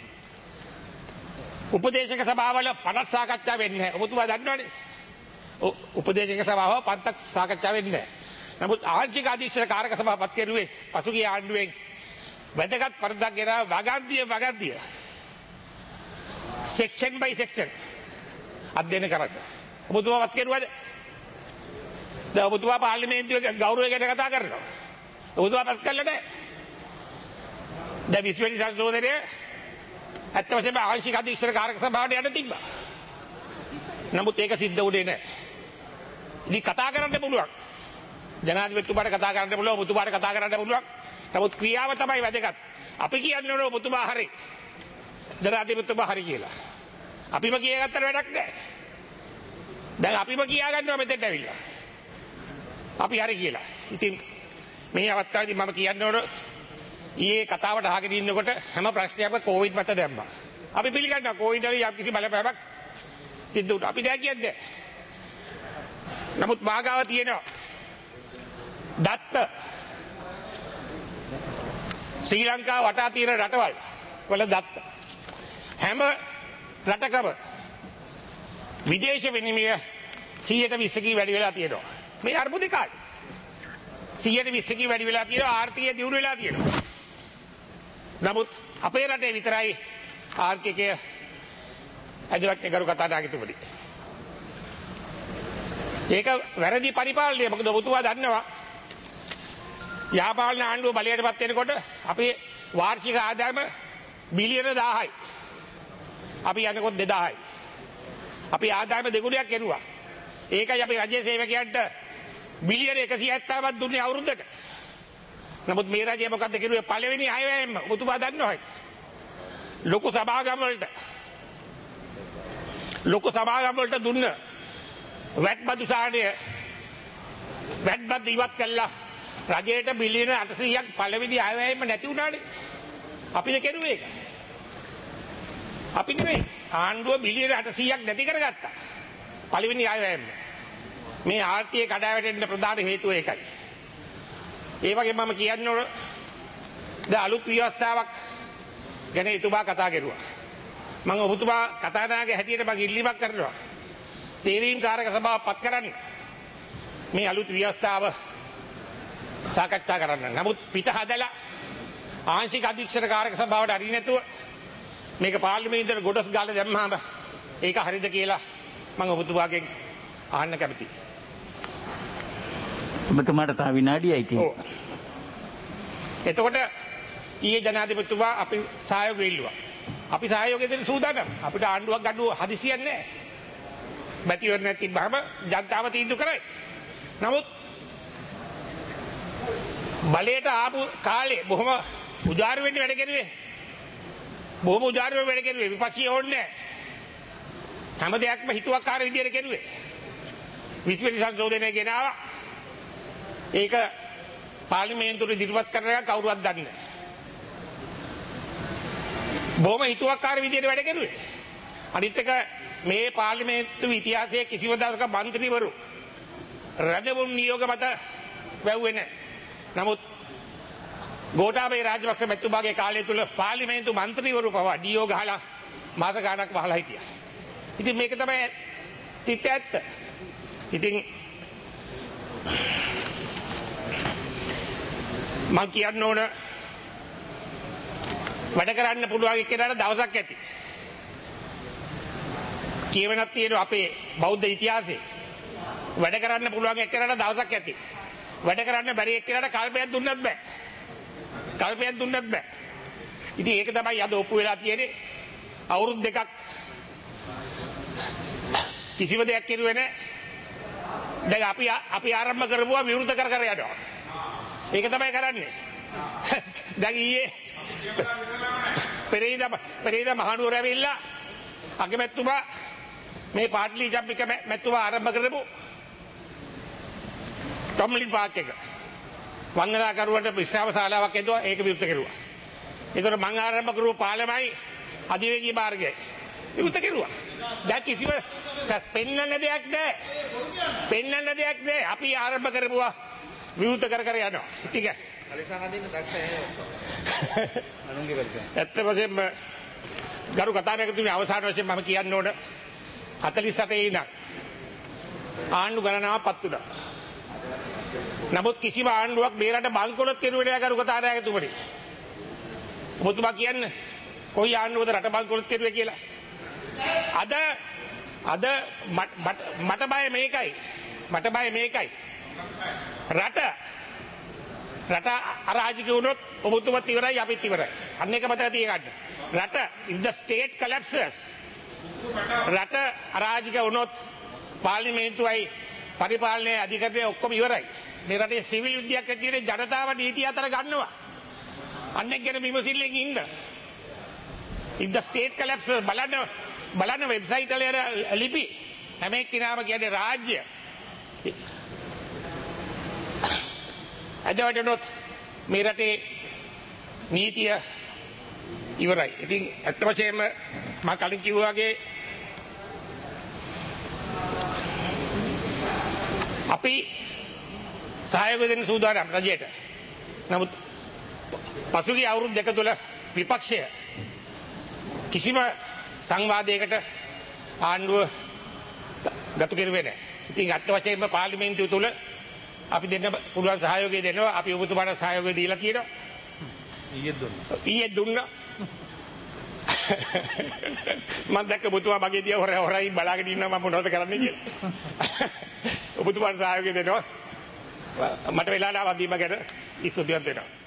උපදේශක සභාවල 50 සාකච්ඡා වෙන්නේ නැහැ. ඔබතුමා දන්නවනේ. උපදේශක සභාව 50ක් සාකච්ඡා වෙන්නේ නැහැ. නමුත් ආංශික අධීක්ෂණකාරක සභාව පත් කෙරුවේ පසුගිය ආණ්ඩුවෙන් වැදගත් පරදක් ගෙන වගන්තිය සෙක්ෂන් බයි සෙක්ෂන් අධ්‍යයනය කරන්න. ඔබතුමා පත් කෙරුවද? දැන් ඔබතුමා පාර්ලිමේන්තුවේ ගෞරවය ගැන කතා කරනවා. ඔබතුමා පත් කළා නැහැ. දැන් 20 වෙනි සංශෝධනයේ ඇත්ත වශයෙන්ම ආංශික අධීක්ෂණකාරක සභාවට යන්න තිබ්බා. නමුත් ඒක සිද්ධ වුණේ නැහැ. ඉතින් කතා කරන්න පුළුවන්. ජනාධිපතිතුමාට කතා කරන්න පුළුවන්, ඔබතුමාට කතා කරන්න පුළුවන්. නමුත් ක්‍රියාව තමයි වැදගත්. අපි කියන්නේ නෝ ඔබතුමා හරි. ජනාධිපතිතුමා හරි කියලා. අපිම කියාගත්තට වැඩක් නැහැ. දැන් අපිම කියා ගන්නවා මෙතෙන්ට ඇවිල්ලා. අපි හරි කියලා. ඉතින් මේ අවස්ථාවේදී මම කියන්න ඕන ඊයේ කතාවට අහගෙන ඉන්නකොට හැම ප්‍රශ්නයක්ම කොවිඩ් මත දැම්මා. අපි පිළිගන්නවා කොවිඩ් වලින් යම් කිසි බලපෑමක් සිද්ධ වුණා. අපි දැන් කියන්නේ. නමුත් මාගාව තියෙනවා. දත්ත ශ්‍රී ලංකාව වටා තියෙන රටවල් වල දත්ත හැම රටකම විදේශ විනිමය 120කින් වැඩි වෙලා තියෙනවා. මේ අර්බුද කාලේ 120කින් වැඩි වෙලා තියෙනවා. ආර්ථිකය දියුණු වෙලා තියෙනවා. නමුත් අපේ රටේ විතරයි ආර්ථිකය ඇදලක් නගරු කතා නාගතුමනි. ඒක වැරදි පරිපාලනය. මොකද ඔබතුමා දන්නවා යාපාලන ආණ්ඩුව බලයටපත් වෙනකොට අපේ වාර්ෂික ආදායම බිලියන 1000යි. අපි යනකොට 2000යි. අපි ආදායම දෙගුණයක් කෙරුවා. ඒකයි අපි රජයේ සේවකයන්ට බිලියන 170ක් දුන්නේ අවුරුද්දට. නමුත් මේ රජය මොකද්ද කෙරුවේ? පළවෙනි අයවැයෙන්ම ඔබතුමා දන්නවා. ලොකු සභාගම් වලට දුන්න වැට් බදු සාහනය වැට් බදු ඉවත් කළා. රජයට බිලියන 800ක් පළවෙනි අයවැයෙන්ම නැති වුණානේ. අපිද කෙරුවේ ඒක. අපි නෙවෙයි. ආණ්ඩුව බිලියන 800ක් නැති කරගත්තා. පළවෙනි අයවැයෙන්ම. මේ ආර්ථිකය කඩාවැටෙන්න ප්‍රධාන හේතුව ඒකයි. ඒ වගේ මම කියන්න ඕන දැන් අලුත් ව්‍යවස්ථාවක් ගැන එතුමා කතා කරුවා. මම ඔබතුමා කතානායකගේ හැටියට මම ඉල්ලීමක් කරනවා. තේරීම් කාරක සභාව පත් කරන්න. මේ අලුත් ව්‍යවස්ථාව සාකච්ඡා කරන්න. නමුත් පිට හදලා ආංශික අධීක්ෂණ කාරක සභාවට අරින්න නැතුව මේක පාර්ලිමේන්තුවට ගොඩස් ගාලා දැම්මම ඒක හරිද කියලා මම ඔබතුමාගෙන් අහන්න කැමතියි. ඔබතුමාට තව විනාඩියයි තියෙන්නේ. එතකොට ඊයේ ජනාධිපතිතුමා අපි සහයෝගය ඉල්ලුවා. අපි සහයෝගය දෙන්න සූදානම්. අපිට ආණ්ඩුවක් ගන්න හදිසියක් නැහැ. මැතිවරණයක් තිබ්බම ජනතාව තීන්දුව කරයි. නමුත් බලයට ආපු කාලේ බොහොම උදාර වෙන්න වැඩ කෙරුවේ. බොහොම උදාර වෙන්න වැඩ කෙරුවේ. විපක්ෂය ඕනේ නැහැ. හැම දෙයක්ම හිතුවක්කාර විදියට කෙරුවේ. විශ්ව සංශෝධනය ගෙනාවා. ඒක පාර්ලිමේන්තුවේ ඉදිරිපත් කරලා කවුරුවත් දන්නේ නැහැ. බොහොම හිතුවක්කාර විදියට වැඩ කෙරුවේ. අනිත් එක මේ පාර්ලිමේන්තු ඉතිහාසයේ කිසිම දවසක മന്ത്രിවරු රජවුන් නියෝග මත වැව්වේ නැහැ. නමුත් ගෝඨාභය රාජපක්ෂ මැතිතුමාගේ කාලය තුල පාර්ලිමේන්තු മന്ത്രിවරු පවා නියෝග ගහලා මාස ගාණක් වහලා හිටියා. ඉතින් මේක තමයි තිත්ත ඇත්ත. ඉතින් මම කියන්න ඕන වැඩ කරන්න පුළුවන් එක්කෙනාට දවසක් ඇති. කියවෙනක් තියෙනවා අපේ බෞද්ධ ඉතිහාසයේ. වැඩ කරන්න පුළුවන් එක්කෙනාට දවසක් ඇති. වැඩ කරන්න බැරි එක්කෙනාට කල්පයක් දුන්නත් බෑ. කල්පයක් දුන්නත් බෑ. ඉතින් ඒක තමයි අද ඔප්පු වෙලා තියෙන්නේ. අවුරුදු දෙකක් කිසිම දෙයක් කෙරුවේ නැහැ. දැන් අපි ආරම්භ කරපුවා විවෘත කර යනවා. ඒක තමයි කරන්නේ. දැන් ඊයේ පෙරේද මහනුවර ඇවිල්ලා අගමැතිතුමා මේ පාටලි ජම්පික මැතිතුමා ආරම්භ කරපු ටොම්ලින් පාක් එක වන්දනා කරුවට විශ්‍රාම ශාලාවක් ඇදුවා. ඒක විවෘත කෙරුවා. ඒතර මම ආරම්භ කරපු පාලමයි අධිවේගී මාර්ගය විවෘත කෙරුවා. දැන් කිසිම පෙන්නන්න දෙයක් නැහැ. පෙන්නන්න දෙයක් නැහැ. අපි ආරම්භ කරපුවා විවෘත කර යනවා. ටික. කලිසහදින්න දක්ෂ අනුන්ගේ වෙලක. ඇත්ත වශයෙන්ම ගරු කතානායකතුමනි අවසාන වශයෙන් මම කියන්න ඕන 48 ඉඳන් ආණ්ඩු ගණනාවක් පත් වුණා. නමුත් කිසිම ආණ්ඩුවක් මේ රට බංකොලොත් කෙරුවේ නැහැ ගරු කතානායකතුමනි. ඔබතුමා කියන්නේ කොයි ආණ්ඩුවද රට බංකොලොත් කෙරුවේ කියලා? අද මට බය මේකයි. රට අරාජික වුණොත් ඔබතුමත් ඉවරයි අපිත් ඉවරයි. අන්න එක මතක තියාගන්න. රට if the state collapses රට අරාජික වුණොත් පාර්ලිමේන්තුවයි පරිපාලනයේ අධිකරණය ඔක්කොම ඉවරයි. මේ රටේ සිවිල් යුද්ධයක් ඇතිවෙන්නේ ජනතාව නීතිය අතර ගන්නවා. අන්න එක ගැන විමසිල්ලෙන් ඉන්න. if the state collapses බලන්න වෙබ්සයිට් වල යන ලිපි හැම එක්කිනාම කියන්නේ රාජ්‍ය අදවටනොත් මේ රටේ නීතිය ඉවරයි. ඉතින් ඇත්ත වශයෙන්ම මම කලින් කිව්වා වගේ අපි සහයෝගය දෙන්න සූදානම් රජයට. නමුත් පසුගිය අවුරුදු දෙක තුළ විපක්ෂය කිසිම සංවාදයකට ආණ්ඩුව ගතු කෙරුවේ නැහැ. ඉතින් ඇත්ත වශයෙන්ම පාර්ලිමේන්තුව තුළ අපි දෙන්න පුළුවන් සහයෝගය දෙනවා. අපි ඔබතුමාට සහයෝගය දීලා තියෙනවා. ඊයේ දුන්නා. මම දැක්ක ඔබතුමා මගේ දිහා හොරයි බලාගෙන ඉන්නවා මම මොනවද කරන්නේ කියලා. ඔබතුමාට සහයෝගය දෙනවා. මට වෙලාවට අවදීම ගැන ස්තුතියක් දෙනවා.